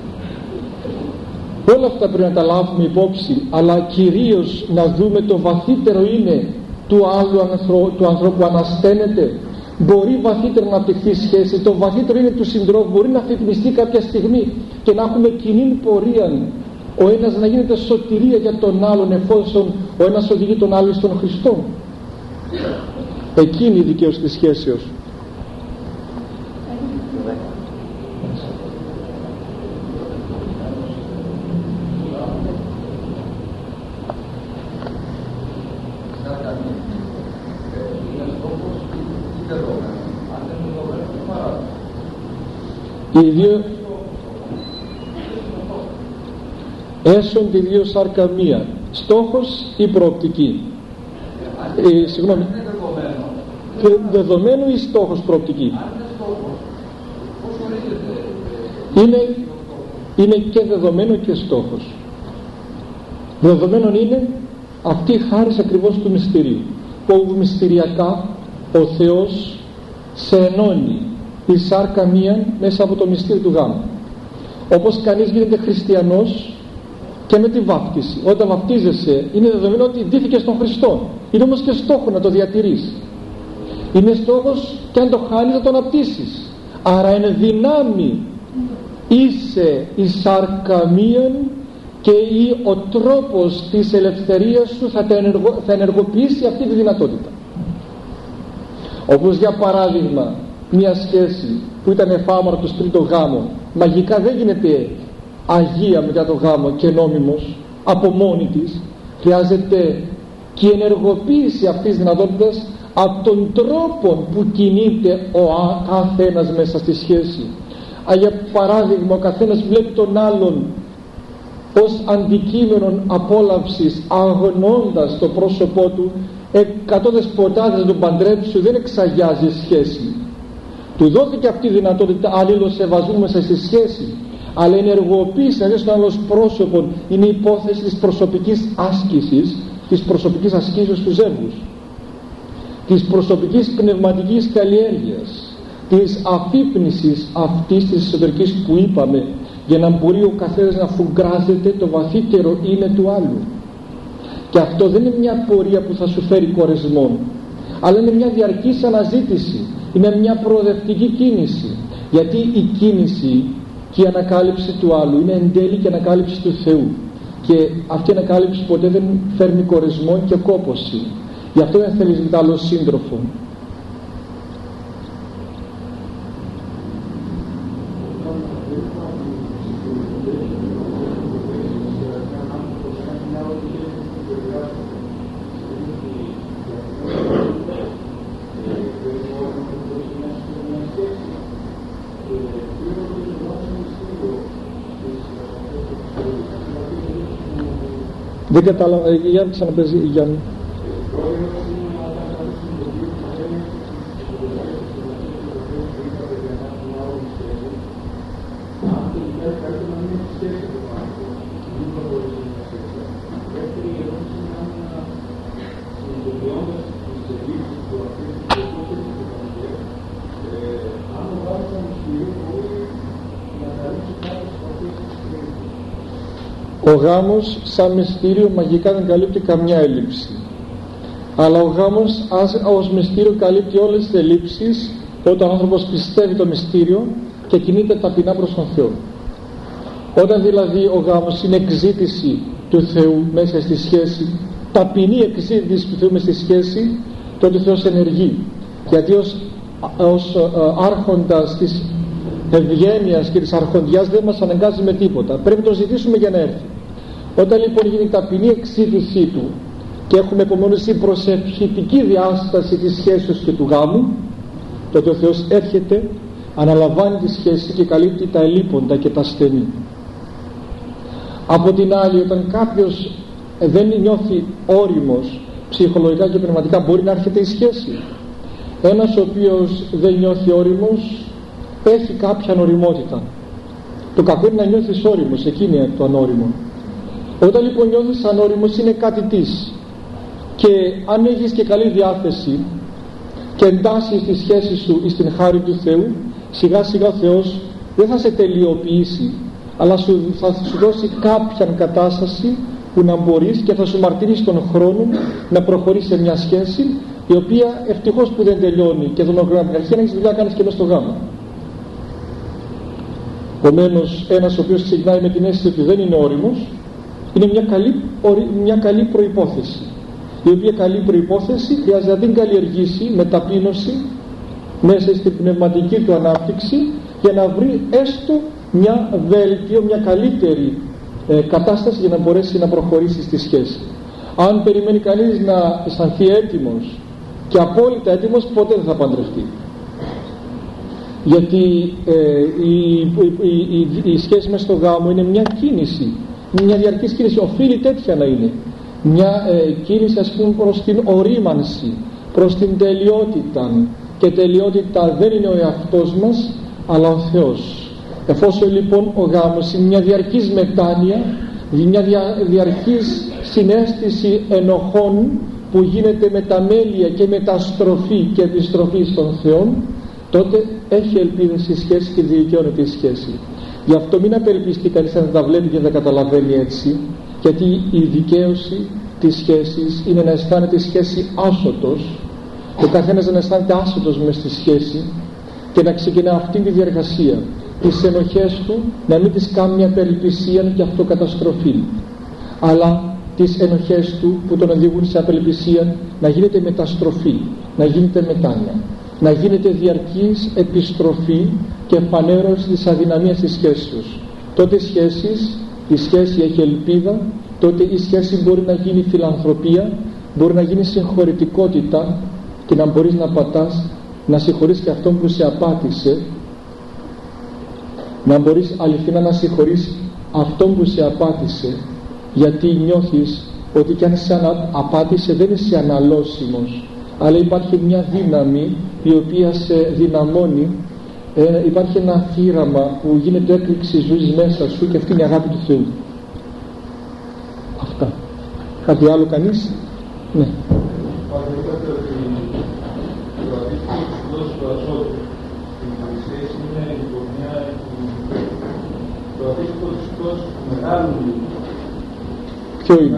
Speaker 1: Όλα αυτά πρέπει να τα λάβουμε υπόψη, αλλά κυρίως να δούμε το βαθύτερο είναι του άλλου ανθρω... του ανθρώπου που ανασταίνεται. Μπορεί βαθύτερα να απτυχθεί σχέση, το βαθύτερο είναι του συντρόφου, μπορεί να αφυπνιστεί κάποια στιγμή και να έχουμε κοινή πορεία. Ο ένας να γίνεται σωτηρία για τον άλλον, εφόσον ο ένας οδηγεί τον άλλον στον Χριστό. Εκείνη η δικαίωση της σχέσεως. Οι δύο έσονται δύο σάρκα μία, στόχος ή προοπτική. Ε, συγγνώμη. Και δεδομένο ή στόχος προοπτική. Είναι, είναι και δεδομένο και στόχος. Δεδομένο είναι αυτή η χάρις ακριβώς του μυστηρίου, που μυστηριακά ο Θεός σε ενώνει η σάρκα μία μέσα από το μυστήριο του γάμου. Όπως κανείς γίνεται χριστιανός και με τη βάπτιση. Όταν βαπτίζεσαι είναι δεδομένο ότι ντύθηκες στον Χριστό. Είναι όμως και στόχο να το διατηρείς. Είναι στόχος και αν το χάνεις να το αναπτύσσεις. Άρα είναι δυνάμει, είσαι η σάρκα μίαν και ή ο τρόπος της ελευθερίας σου θα, ενεργο, θα ενεργοποιήσει αυτή τη δυνατότητα. Όπως για παράδειγμα μια σχέση που ήταν εφάμαρτος τρίτο γάμο, μαγικά δεν γίνεται αγία μετά το γάμο και νόμιμος από μόνη της. Χρειάζεται και η ενεργοποίηση αυτής της δυνατότητας από τον τρόπο που κινείται ο καθένας μέσα στη σχέση. Α, για παράδειγμα, ο καθένας βλέπει τον άλλον ως αντικείμενο απόλαυσης, αγωνώντας το πρόσωπό του. Εκατόδες ποτάδες να τον παντρέψει, δεν εξαγιάζει σχέση. Του δόθηκε αυτή η δυνατότητα αλληλοσεβασμού μέσα στη σχέση, αλλά η ενεργοποίηση να δει στον άλλο πρόσωπο είναι η υπόθεση της προσωπικής άσκησης, της προσωπικής ασκήσεως του ζεύγους, της προσωπικής πνευματικής καλλιέργειας, της αφύπνισης αυτής της εσωτερικής που είπαμε, για να μπορεί ο καθένας να φουγκράζεται το βαθύτερο είναι του άλλου. Και αυτό δεν είναι μια πορεία που θα σου φέρει κορεσμό, αλλά είναι μια διαρκής αναζήτηση, είναι μια προοδευτική κίνηση, γιατί η κίνηση και η ανακάλυψη του άλλου είναι εν τέλει και ανακάλυψη του Θεού, και αυτή η ανακάλυψη ποτέ δεν φέρνει κορεσμό και κόπωση. Γι' αυτό δεν θέλεις με άλλο σύντροφο. Δεν κατάλαβα, για να ξαναπέζει η Γιάννη. Ο γάμος σαν μυστήριο μαγικά δεν καλύπτει καμιά έλλειψη, αλλά ο γάμος ως μυστήριο καλύπτει όλες τις ελλείψεις όταν ο άνθρωπος πιστεύει το μυστήριο και κινείται ταπεινά προς τον Θεό. Όταν δηλαδή ο γάμος είναι εξήτηση του Θεού μέσα στη σχέση, ταπεινή εξήτηση του Θεού μέσα στη σχέση, τότε ο Θεός ενεργεί, γιατί ως, ως άρχοντας της ευγένειας και της αρχοντιάς δεν μας αναγκάζει με τίποτα, πρέπει να το ζητήσουμε για να έρθει. Όταν λοιπόν γίνει ταπεινή εξήτησή του και έχουμε επομένως την προσευχητική διάσταση της σχέσης και του γάμου, τότε ο Θεός έρχεται, αναλαμβάνει τη σχέση και καλύπτει τα ελλείποντα και τα στενή. Από την άλλη, όταν κάποιος δεν νιώθει όριμος ψυχολογικά και πνευματικά, μπορεί να έρχεται η σχέση. Ένας ο οποίος δεν νιώθει όριμος έχει κάποια οριμότητα. Το κακό είναι να νιώθεις όριμος, εκείνη είναι το ανώριμο. Όταν λοιπόν νιώθεις ανώριμος είναι κάτι της, και αν έχεις και καλή διάθεση και εντάσεις τη σχέση σου στην χάρη του Θεού, σιγά σιγά ο Θεός δεν θα σε τελειοποιήσει, αλλά σου, θα σου δώσει κάποια κατάσταση που να μπορείς και θα σου μαρτυρήσει τον χρόνο να προχωρήσει σε μια σχέση, η οποία ευτυχώς που δεν τελειώνει και δεν ολοκληρώνει από την αρχή, να έχεις δουλειά να κάνεις και μέσα στο γάμο. Επομένως, ένας ο οποίος ξεκινάει με την αίσθηση ότι δεν είναι όριμος, είναι μια καλή, μια καλή προϋπόθεση, η οποία καλή προϋπόθεση χρειάζεται να την καλλιεργήσει με ταπείνωση μέσα στην πνευματική του ανάπτυξη, για να βρει έστω μια βέλτιο, μια καλύτερη ε, κατάσταση για να μπορέσει να προχωρήσει στη σχέση. Αν περιμένει κανείς να αισθανθεί έτοιμος και απόλυτα έτοιμος, ποτέ δεν θα παντρευτεί, γιατί ε, η, η, η, η σχέση μες στο γάμο είναι μια κίνηση, μια διαρκής κίνηση, οφείλει τέτοια να είναι, μια ε, κίνηση ας πούμε προς την ορίμανση, προς την τελειότητα, και τελειότητα δεν είναι ο εαυτός μας αλλά ο Θεός. Εφόσον λοιπόν ο γάμος είναι μια διαρκής μετάνοια, μια δια, διαρκής συναίσθηση ενοχών που γίνεται με τα μέλια και μεταστροφή και επιστροφή στον Θεό, τότε έχει ελπίδες η σχέση και δικαιώνεται η σχέση. Γι' αυτό μην απελπιστεί κανείς να τα βλέπει και να τα καταλαβαίνει έτσι, γιατί η δικαίωση της σχέσης είναι να αισθάνεται η σχέση άσωτος, ο καθένας να αισθάνεται άσωτος μες στη σχέση και να ξεκινά αυτή τη διαργασία, τις ενοχές του να μην τις κάνει μια απελπισία και αυτοκαταστροφή, αλλά τις ενοχές του που τον οδηγούν σε απελπισία να γίνεται μεταστροφή, να γίνεται μετάνοια, να γίνεται διαρκής επιστροφή και φανέρωση της αδυναμίας της σχέσης τους. Τότε σχέσεις, η σχέση έχει ελπίδα, τότε η σχέση μπορεί να γίνει φιλανθρωπία, μπορεί να γίνει συγχωρητικότητα και να μπορείς να πατάς, να συγχωρείς και αυτόν που σε απάτησε, να μπορείς αληθινά να συγχωρείς αυτόν που σε απάτησε, γιατί νιώθεις ότι κι αν σε απάτησε δεν είσαι αναλώσιμος, αλλά υπάρχει μια δύναμη η οποία σε δυναμώνει, ε, υπάρχει ένα θύραμα που γίνεται έκρηξη ζωής μέσα σου και αυτή είναι η αγάπη του Θεού. Αυτά. Κάτι άλλο κανείς? Ναι.
Speaker 2: Είπατε ότι το αντίστοιχο της δόσης του ασώτου στην σχέση είναι η γωνιά, το αντίστοιχο της δόσης του μεγάλου.
Speaker 1: Ποιο είναι?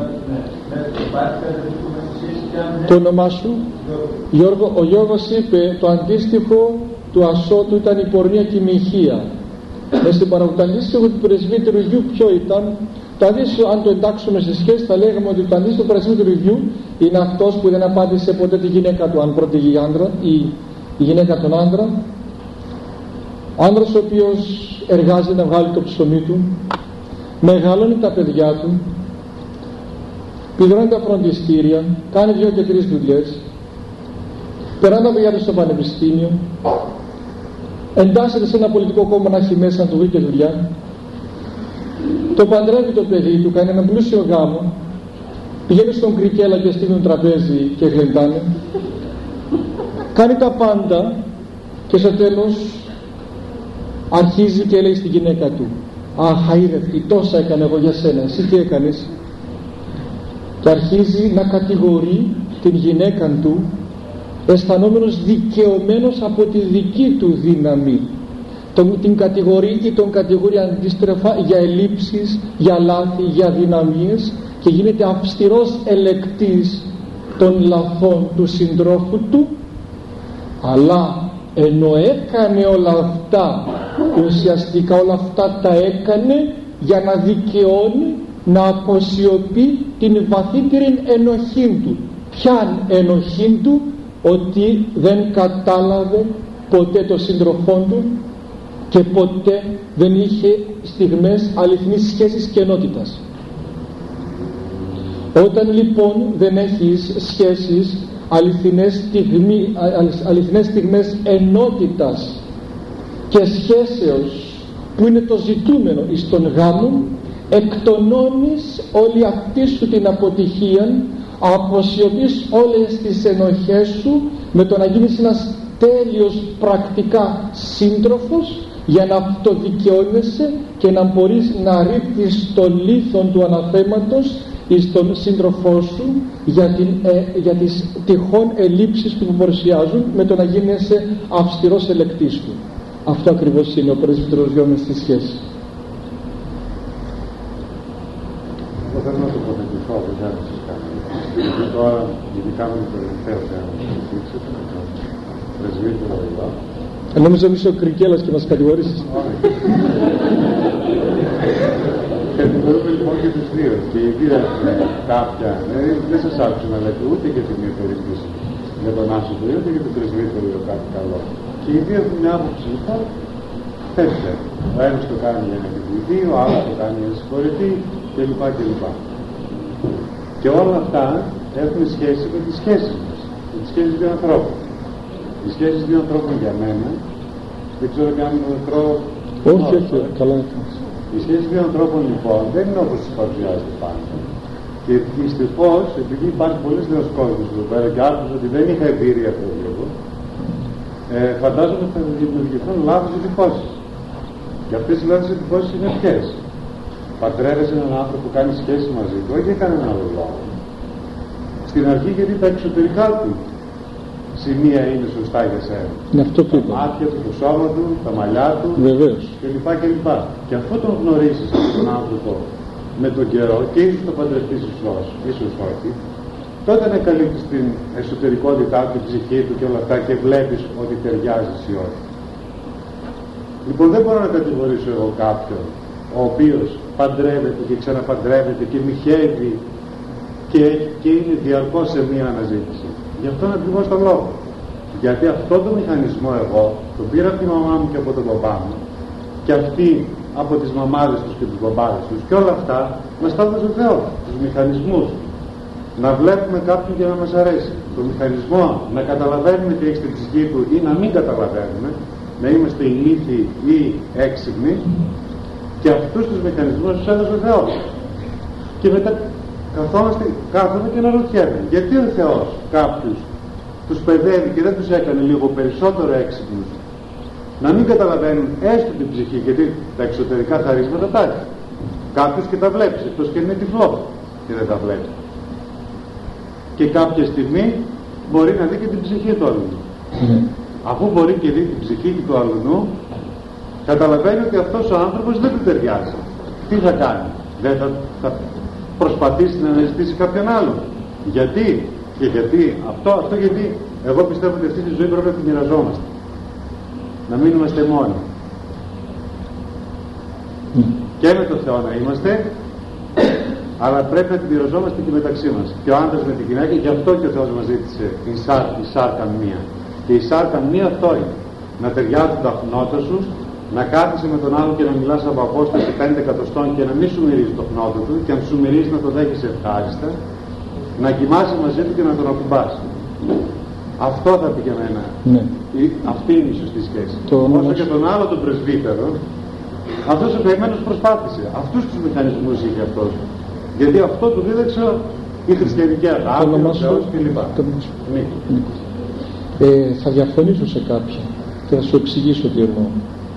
Speaker 1: Το όνομά σου? Γιώργο, ο Γιώργος είπε το αντίστοιχο του ασώτου ήταν η πορνεία και η μοιχεία. Με στην παραγωγή, το αντίστοιχο του πρεσβύτερου γιου ποιο ήταν? Το αντίστοιχο, αν το εντάξουμε στη σχέση, θα λέγαμε ότι το αντίστοιχο του πρεσβύτερου γιου είναι αυτός που δεν απάντησε ποτέ τη γυναίκα του, αν πρώτη η άντρα ή η γυναίκα τον άντρα. Ο άντρας ο οποίος εργάζεται να βγάλει το ψωμί του, μεγαλώνει τα παιδιά του, πληρώνει τα φροντιστήρια, κάνει δύο και τρεις δουλειές, περνά τα παιδιά του στο πανεπιστήμιο, εντάσσεται σε ένα πολιτικό κόμμα να έχει μέσα να του βρει και δουλειά, το παντρεύει το παιδί του, κάνει ένα πλούσιο γάμο, πηγαίνει στον κρικέλα και στείλει τραπέζι και γλεντάνε, κάνει τα πάντα και στο τέλος αρχίζει και λέει στη γυναίκα του, αχ αήρευτη, τόσα έκανα εγώ για σένα, εσύ τι έκανες? Και αρχίζει να κατηγορεί την γυναίκα του, αισθανόμενος δικαιωμένος από τη δική του δύναμη. Τον, την κατηγορεί ή τον κατηγορεί αντίστρεφα για ελλείψεις, για λάθη, για δυναμίες και γίνεται αυστηρός ελεκτής των λαθών του συντρόφου του, αλλά ενώ έκανε όλα αυτά, ουσιαστικά όλα αυτά τα έκανε για να δικαιώνει, να αποσιωπεί την βαθύτερη ενοχή του. Ποιαν ενοχή του? Ότι δεν κατάλαβε ποτέ το σύντροφό του και ποτέ δεν είχε στιγμές αληθινής σχέσης και ενότητας. Όταν λοιπόν δεν έχεις σχέσεις, αληθινές, στιγμοί, αληθινές στιγμές ενότητας και σχέσεως που είναι το ζητούμενο εις τον γάμο, εκτονώνεις όλη αυτή σου την αποτυχία, αποσιωπείς όλες τις ενοχές σου με το να γίνεις ένας τέλειος πρακτικά σύντροφος για να αυτοδικαιώνεσαι και να μπορείς να ρίχνεις το λίθον του αναθέματος εις τον σύντροφό σου για, την, ε, για τις τυχόν ελλείψεις που παρουσιάζουν με το να γίνεσαι αυστηρός ελεκτής του. Αυτό ακριβώς είναι ο πρέσβυτερος γιο μες στη σχέση.
Speaker 3: Εγώ θέλω να τοποθετηθώ από την άλλη σας κάνει. Γιατί τώρα, ειδικά με το τελευταίο θέμα που συζήτησατε, το πρεσβύτερο εδώ.
Speaker 1: Νόμιζα ότι είσαι ο Κρικέλας και μας κατηγορήσεις.
Speaker 3: Κατηγορούμε λοιπόν και τους δύο. Και οι δύο κάποια, δεν σας άκουσα να λέτε ούτε για την υπερίσπιση για τον άσωτο ούτε για τον πρεσβύτερο ή κάτι καλό. Και οι δύο έχουν μια άποψη λοιπόν, τέτοια. Ο ένας το κάνει για να εκδηλωθεί, ο άλλος το κάνει για να συγχωρηθεί κλπ. κλπ. Και όλα αυτά έχουν σχέση με τις σχέσεις μας, με τις σχέσεις δύο ανθρώπων. Οι σχέσεις δύο ανθρώπων για μένα, δεν ξέρω αν είναι μικρό.
Speaker 1: Όχι, όχι, καλά.
Speaker 3: Οι σχέσεις δύο ανθρώπων λοιπόν δεν είναι όπως τις παρουσιάζεται πάντα. Και δυστυχώς, επειδή υπάρχει πολλοί νέος κόσμος εδώ πέρα και άκουσα ότι δεν είχα εμπειρία αυτό λίγο, ε, φαντάζομαι ότι θα δημιουργηθούν λάθος εντυπώσεις. Και αυτές οι λάθος εντυπώσεις είναι ποιες? Παντρεύεσαι έναν άνθρωπο που κάνει σχέση μαζί του, όχι για κανέναν άλλο λόγο. Στην αρχή γιατί τα εξωτερικά του σημεία είναι σωστά για σένα.
Speaker 1: Είναι αυτό που είπα.
Speaker 3: Τα μάτια του, το σώμα του, τα μαλλιά του κλπ. κλπ. Και αφού τον γνωρίσεις αυτόν τον άνθρωπο με τον καιρό και ίσως το παντρευτείς ίσως όχι, τότε ανακαλύπτεις την εσωτερικότητά του, την ψυχή του και όλα αυτά και βλέπεις ότι ταιριάζεις ή όχι. Λοιπόν, δεν μπορώ να κατηγορήσω εγώ κάποιον ο οποίος παντρεύεται και ξαναπαντρεύεται και μοιχεύει και, και είναι διαρκώς σε μία αναζήτηση. Γι' αυτόν ακριβώς τον λόγο. Γιατί αυτόν τον μηχανισμό εγώ τον πήρα από τη μαμά μου και από τον παπά μου και αυτοί από τις μαμάδες τους και τους μπαμπάδες τους και όλα αυτά μας τα έδωσε ο Θεός, τους μηχανισμούς. Να βλέπουμε κάποιον και να μας αρέσει. Το μηχανισμό να καταλαβαίνουμε τι έχει στην ψυχή του ή να μην καταλαβαίνουμε, να είμαστε ηλίθιοι ή έξυπνοι, και αυτούς τους μηχανισμούς τους έδωσε ο Θεός. Και μετά καθόμαστε, κάθομαι και να ρωτιέμαι, γιατί ο Θεός κάποιους τους παιδεύει και δεν τους έκανε λίγο περισσότερο έξυπνους, να μην καταλαβαίνουν έστω την ψυχή, γιατί τα εξωτερικά χαρίσματα τα έχει. Κάποιος και τα βλέπεις, εκτός και είναι τυφλός και δεν τα βλέπει. Και κάποια στιγμή μπορεί να δει και την ψυχή του αλουνού. Mm. Αφού μπορεί και δει την ψυχή του αλουνού, καταλαβαίνει ότι αυτός ο άνθρωπος δεν του ταιριάζει. Τι θα κάνει? Δεν θα, θα προσπαθήσει να αναζητήσει κάποιον άλλον? Γιατί? Και γιατί? Αυτό, αυτό γιατί εγώ πιστεύω ότι αυτή τη ζωή πρέπει να τη μοιραζόμαστε. Να μην είμαστε μόνοι. Mm. Και με το Θεό να είμαστε, αλλά πρέπει να την μοιραζόμαστε και μεταξύ μας. Και ο άντρας με την γυναίκα, γι' αυτό και ο Θεός μας ζήτησε η, σάρ, η σάρκα μία. Και η σάρκα μία αυτό είναι. Να ταιριάζουν τα χνότα σου, να κάθεσαι με τον άλλο και να μιλάς από απόσταση πέντε εκατοστών και να μην σου μυρίζει το χνότο του, και αν σου μυρίζει να το δέχεσαι ευχάριστα, να κοιμάσαι μαζί του και να τον ακουμπάς. Αυτό θα πει για μένα.
Speaker 1: Ναι.
Speaker 3: Η, αυτή είναι η σωστή σχέση.
Speaker 1: Το
Speaker 3: όσο και τον άλλο τον πρεσβύτερο, αυτός ο καημένος προσπάθησε. Αυτούς τους μηχανισμούς είχε αυτός. Γιατί αυτό του δίδαξε η χριστιανική αγάπη, ο Θεός κλπ. Ναι.
Speaker 1: Ε, θα διαφωνήσω σε κάποια και θα σου εξηγήσω τι εννοώ.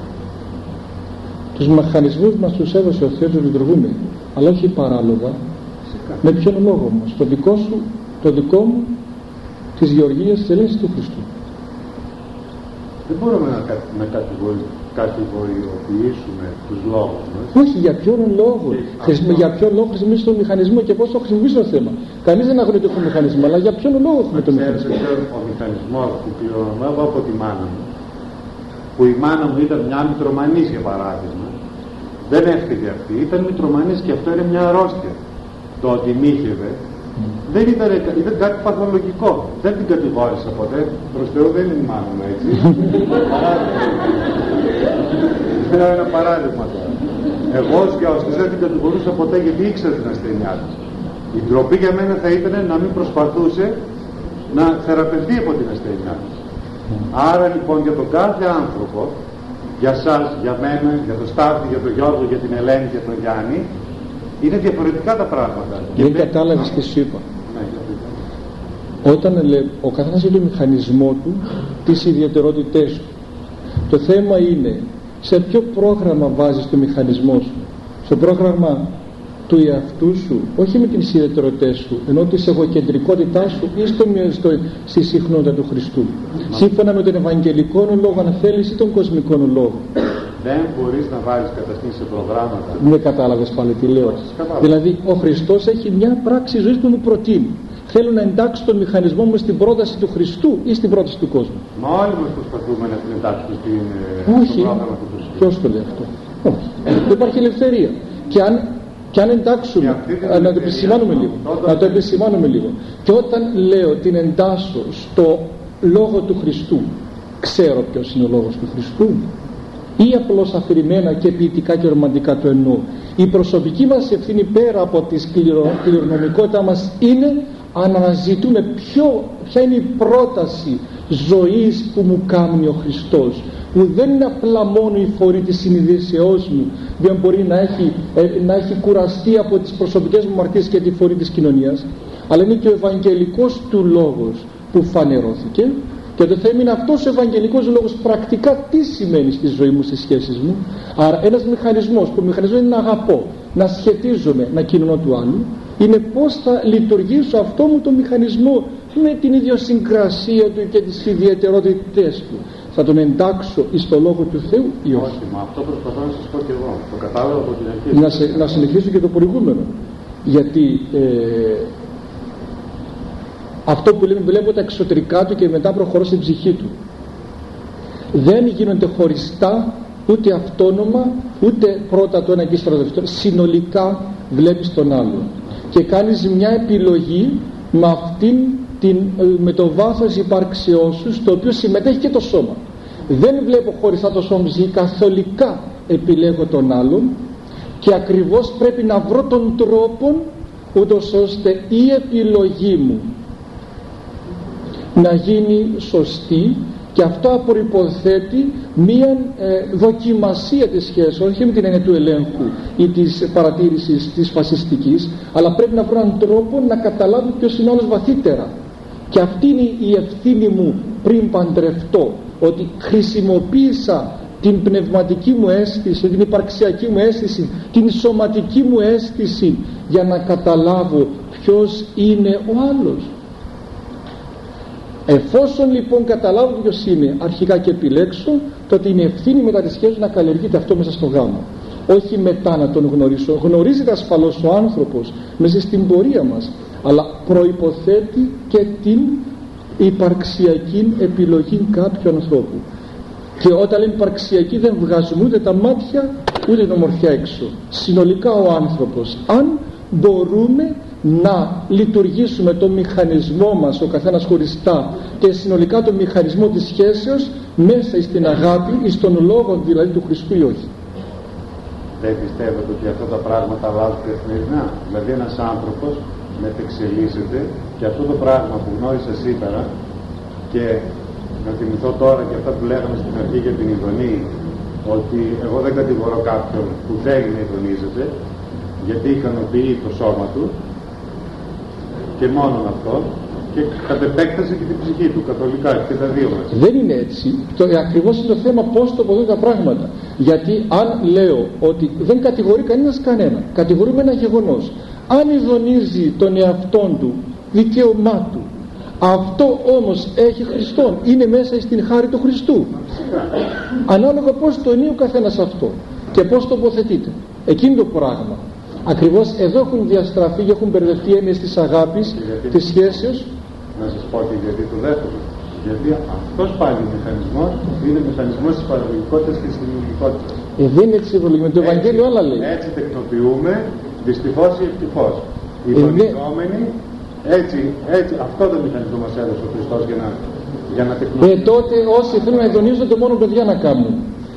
Speaker 1: Τους μηχανισμούς μας τους έδωσε ο Θεός να λειτουργούμε, αλλά όχι παράλογα. Με ποιον λόγο όμως? Το δικό σου, το δικό μου, της Γεωργίας, της Ελένης, του Χριστού.
Speaker 3: Δεν μπορούμε να, κα, να κατηγορη, κατηγοριοποιήσουμε τους λόγους μας.
Speaker 1: Όχι, για ποιον λόγο. Χρησιμο, για ποιον λόγο χρησιμοποιείς τον μηχανισμό και πώς το χρησιμοποιείς το θέμα. Κανείς δεν αγνοεί το μηχανισμό, αλλά για ποιον λόγο έχουμε τον μηχανισμό?
Speaker 3: Ο μηχανισμός που κληρονομεύω από τη μάνα μου, που η μάνα μου ήταν μια μητρομανής για παράδειγμα, δεν έφυγε αυτή, ήταν μητρομανής και αυτό είναι μια αρρώστια. Το ότι μύχευε δεν ήταν, ήταν κάτι παθολογικό. Δεν την κατηγόρησα ποτέ. Προς Θεού δεν είναι η μάνα μου, έτσι. Θέλω ένα παράδειγμα τώρα. Εγώ ως γιος δεν την κατηγορούσα ποτέ γιατί ήξερα την ασθένειά της. Η ντροπή για μένα θα ήταν να μην προσπαθούσε να θεραπευτεί από την ασθένειά της. Άρα λοιπόν για τον κάθε άνθρωπο, για σας, για μένα, για τον Σταύρη, για τον Γιώργο, για την Ελένη και τον Γιάννη, είναι διαφορετικά τα πράγματα.
Speaker 1: Δεν κατάλαβες τι σου είπα. Ναι, όταν λέ, ο καθένας έχει το μηχανισμό του, τις ιδιαιτερότητές του. Το θέμα είναι σε ποιο πρόγραμμα βάζεις το μηχανισμό σου. Στο πρόγραμμα του εαυτού σου, όχι με τις ιδιαιτερότητές σου, ενώ της εγωκεντρικότητάς σου ή στο, στο, στη συχνότητα του Χριστού. Μα... σύμφωνα με τον Ευαγγελικό λόγο αν θέλεις ή τον κοσμικό λόγο.
Speaker 3: Δεν μπορείς να βάλεις καταρχήν σε προγράμματα.
Speaker 1: Δεν κατάλαβες πάλι τι λέω. Δηλαδή ο Χριστός έχει μια πράξη ζωής που μου προτείνει. Θέλω να εντάξω τον μηχανισμό μου στην πρόταση του Χριστού ή στην πρόταση του κόσμου.
Speaker 3: Μα όλοι μας προσπαθούμε να την εντάξουμε στην,
Speaker 1: όχι. Στο πρόγραμμα του Χριστού. Ποιος το λέει αυτό? Όχι. Δεν υπάρχει ελευθερία. Και αν, και αν εντάξουμε, να το επισημάνουμε λίγο. Να το επισημάνουμε λίγο. Και όταν λέω την εντάσσω στο λόγο του Χριστού, ξέρω ποιος είναι ο λόγος του Χριστού? Ή απλώς αφηρημένα και ποιητικά και ρομαντικά το εννοώ? Η προσωπική μας ευθύνη πέρα από τη κληρονομικότητα μας είναι αν αναζητούμε ποιο, ποια είναι η πρόταση ζωής που μου κάνει ο Χριστός, που δεν είναι απλά μόνο η φορή της συνειδήσεώς μου, δεν μπορεί να έχει, ε, να έχει κουραστεί από τις προσωπικές μου μαρτίες και τη φορή της κοινωνίας, αλλά είναι και ο Ευαγγελικός του λόγος που φανερώθηκε. Και το θέμα είναι αυτός ο Ευαγγελικός λόγος πρακτικά τι σημαίνει στη ζωή μου, στις σχέσεις μου. Άρα ένας μηχανισμός, που ο μηχανισμός είναι να αγαπώ, να σχετίζομαι, να κοινωνώ του άλλου, είναι πώς θα λειτουργήσω αυτό μου το μηχανισμό με την ιδιοσυγκρασία του και τις ιδιαιτερότητες του. Θα τον εντάξω εις το Λόγο του Θεού ή όχι?
Speaker 3: Όχι, μα αυτό προσπαθώ να σας πω και εγώ. Το κατάλαβα από την αρχή.
Speaker 1: Να, σε, να συνεχίσω και το προηγούμενο. Γιατί ε, αυτό που λέμε, βλέπω τα εξωτερικά του και μετά προχωρώ στην ψυχή του. Δεν γίνονται χωριστά, ούτε αυτόνομα, ούτε πρώτα το ένα και ύστερα το δεύτερο. Συνολικά βλέπεις τον άλλο και κάνεις μια επιλογή με αυτήν την, με το βάθος υπάρξεώς σου, στο οποίο συμμετέχει και το σώμα. Δεν βλέπω χωριστά το σώμα, καθολικά επιλέγω τον άλλον και ακριβώς πρέπει να βρω τον τρόπο ούτως ώστε η επιλογή μου να γίνει σωστή, και αυτό προϋποθέτει μία ε, δοκιμασία της σχέσης, όχι με την έννοια του ελέγχου ή της παρατήρησης της φασιστικής, αλλά πρέπει να βρω έναν τρόπο να καταλάβω ποιος είναι όλος βαθύτερα. Και αυτή είναι η ευθύνη μου πριν παντρευτώ, ότι χρησιμοποίησα την πνευματική μου αίσθηση, την υπαρξιακή μου αίσθηση, την σωματική μου αίσθηση για να καταλάβω ποιος είναι ο άλλος. Εφόσον λοιπόν καταλάβω ποιος είναι αρχικά και επιλέξω, τότε είναι ευθύνη μετά τη σχέση να καλλιεργείται αυτό μέσα στο γάμο, όχι μετά να τον γνωρίσω. Γνωρίζεται ασφαλώς ο άνθρωπος μέσα στην πορεία μας, αλλά προϋποθέτει και την υπαρξιακή επιλογή κάποιου ανθρώπου. Και όταν λέμε υπαρξιακή, δεν βγάζουμε ούτε τα μάτια ούτε την ομορφιά έξω. Συνολικά ο άνθρωπος, αν μπορούμε να λειτουργήσουμε το μηχανισμό μας ο καθένας χωριστά και συνολικά το μηχανισμό της σχέσεως μέσα στην αγάπη ή στον λόγο δηλαδή του Χριστού ή όχι.
Speaker 3: Δεν πιστεύετε ότι αυτά τα πράγματα αλλάζουν καθημερινά? Δηλαδή ένας άνθρωπος μετεξελίσσεται και αυτό το πράγμα που γνώρισα σήμερα, και να θυμηθώ τώρα και αυτά που λέγαμε στην αρχή για την ειδονή, ότι εγώ δεν κατηγορώ κάποιον που θέλει να ειδονίζεται γιατί ικανοποιεί το σώμα του και μόνον αυτό, και κατ' επέκταση και την ψυχή του καθολικά και τα δύο μας.
Speaker 1: Δεν είναι έτσι. Το, ακριβώς είναι το θέμα πώς τοποθετούν τα πράγματα. Γιατί αν λέω ότι δεν κατηγορεί κανένας κανένα, κατηγορούμε ένα γεγονός. Αν ειδονίζει τον εαυτόν του, δικαίωμά του, αυτό όμως έχει Χριστόν, είναι μέσα στην χάρη του Χριστού. Ανάλογα πώς το εννοεί ο καθένας αυτό και πώς τοποθετείται, εκείνο το πράγμα. Ακριβώς εδώ έχουν διαστραφεί και έχουν μπερδευτεί έννοιες της αγάπης, της σχέσεως.
Speaker 3: Να σας πω και γιατί το δεύτερο. Γιατί αυτός πάλι ο μηχανισμός είναι μηχανισμός της παραγωγικότητας και της δημιουργικότητας.
Speaker 1: Ε, δεν είναι έτσι ευρωλογημένο. Το Ευαγγέλιο άλλα λέει.
Speaker 3: Έτσι τεκνοποιούμε, δυστυχώς ή ευτυχώς. Οι
Speaker 1: ε,
Speaker 3: δομικόμενοι, έτσι, έτσι, αυτό το μηχανισμό μας έδωσε ο Χριστός για να, για να τεκνοποιήσουμε.
Speaker 1: Ε, τότε όσοι θέλουν να ειδονίζονται μόνο παιδιά να κάνουν.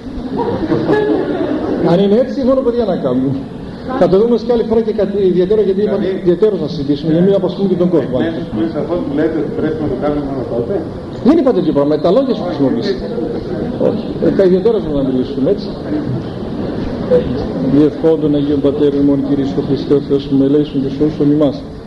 Speaker 1: Αν είναι έτσι, μόνο παιδιά να κάνουν. Θα το δούμε και άλλη φορά και κάτι ιδιαίτερο, γιατί είπαμε ιδιαίτερο να συζητήσουμε για να μην απασχολούμε και τον κόσμο.
Speaker 3: Εκ μέρους αυτό που λέτε ότι πρέπει να το κάνουμε μόνο τότε.
Speaker 1: Δεν είπα τέτοιο πράγμα, τα λόγια σου χρησιμοποιήσετε. Όχι, τα ιδιαίτερα να μιλήσουμε έτσι. Διευχόντων Αγίων Πατέρων ημών Κυρίου Χριστέ ο Θεός, με ελέησον και σώσον ημάς.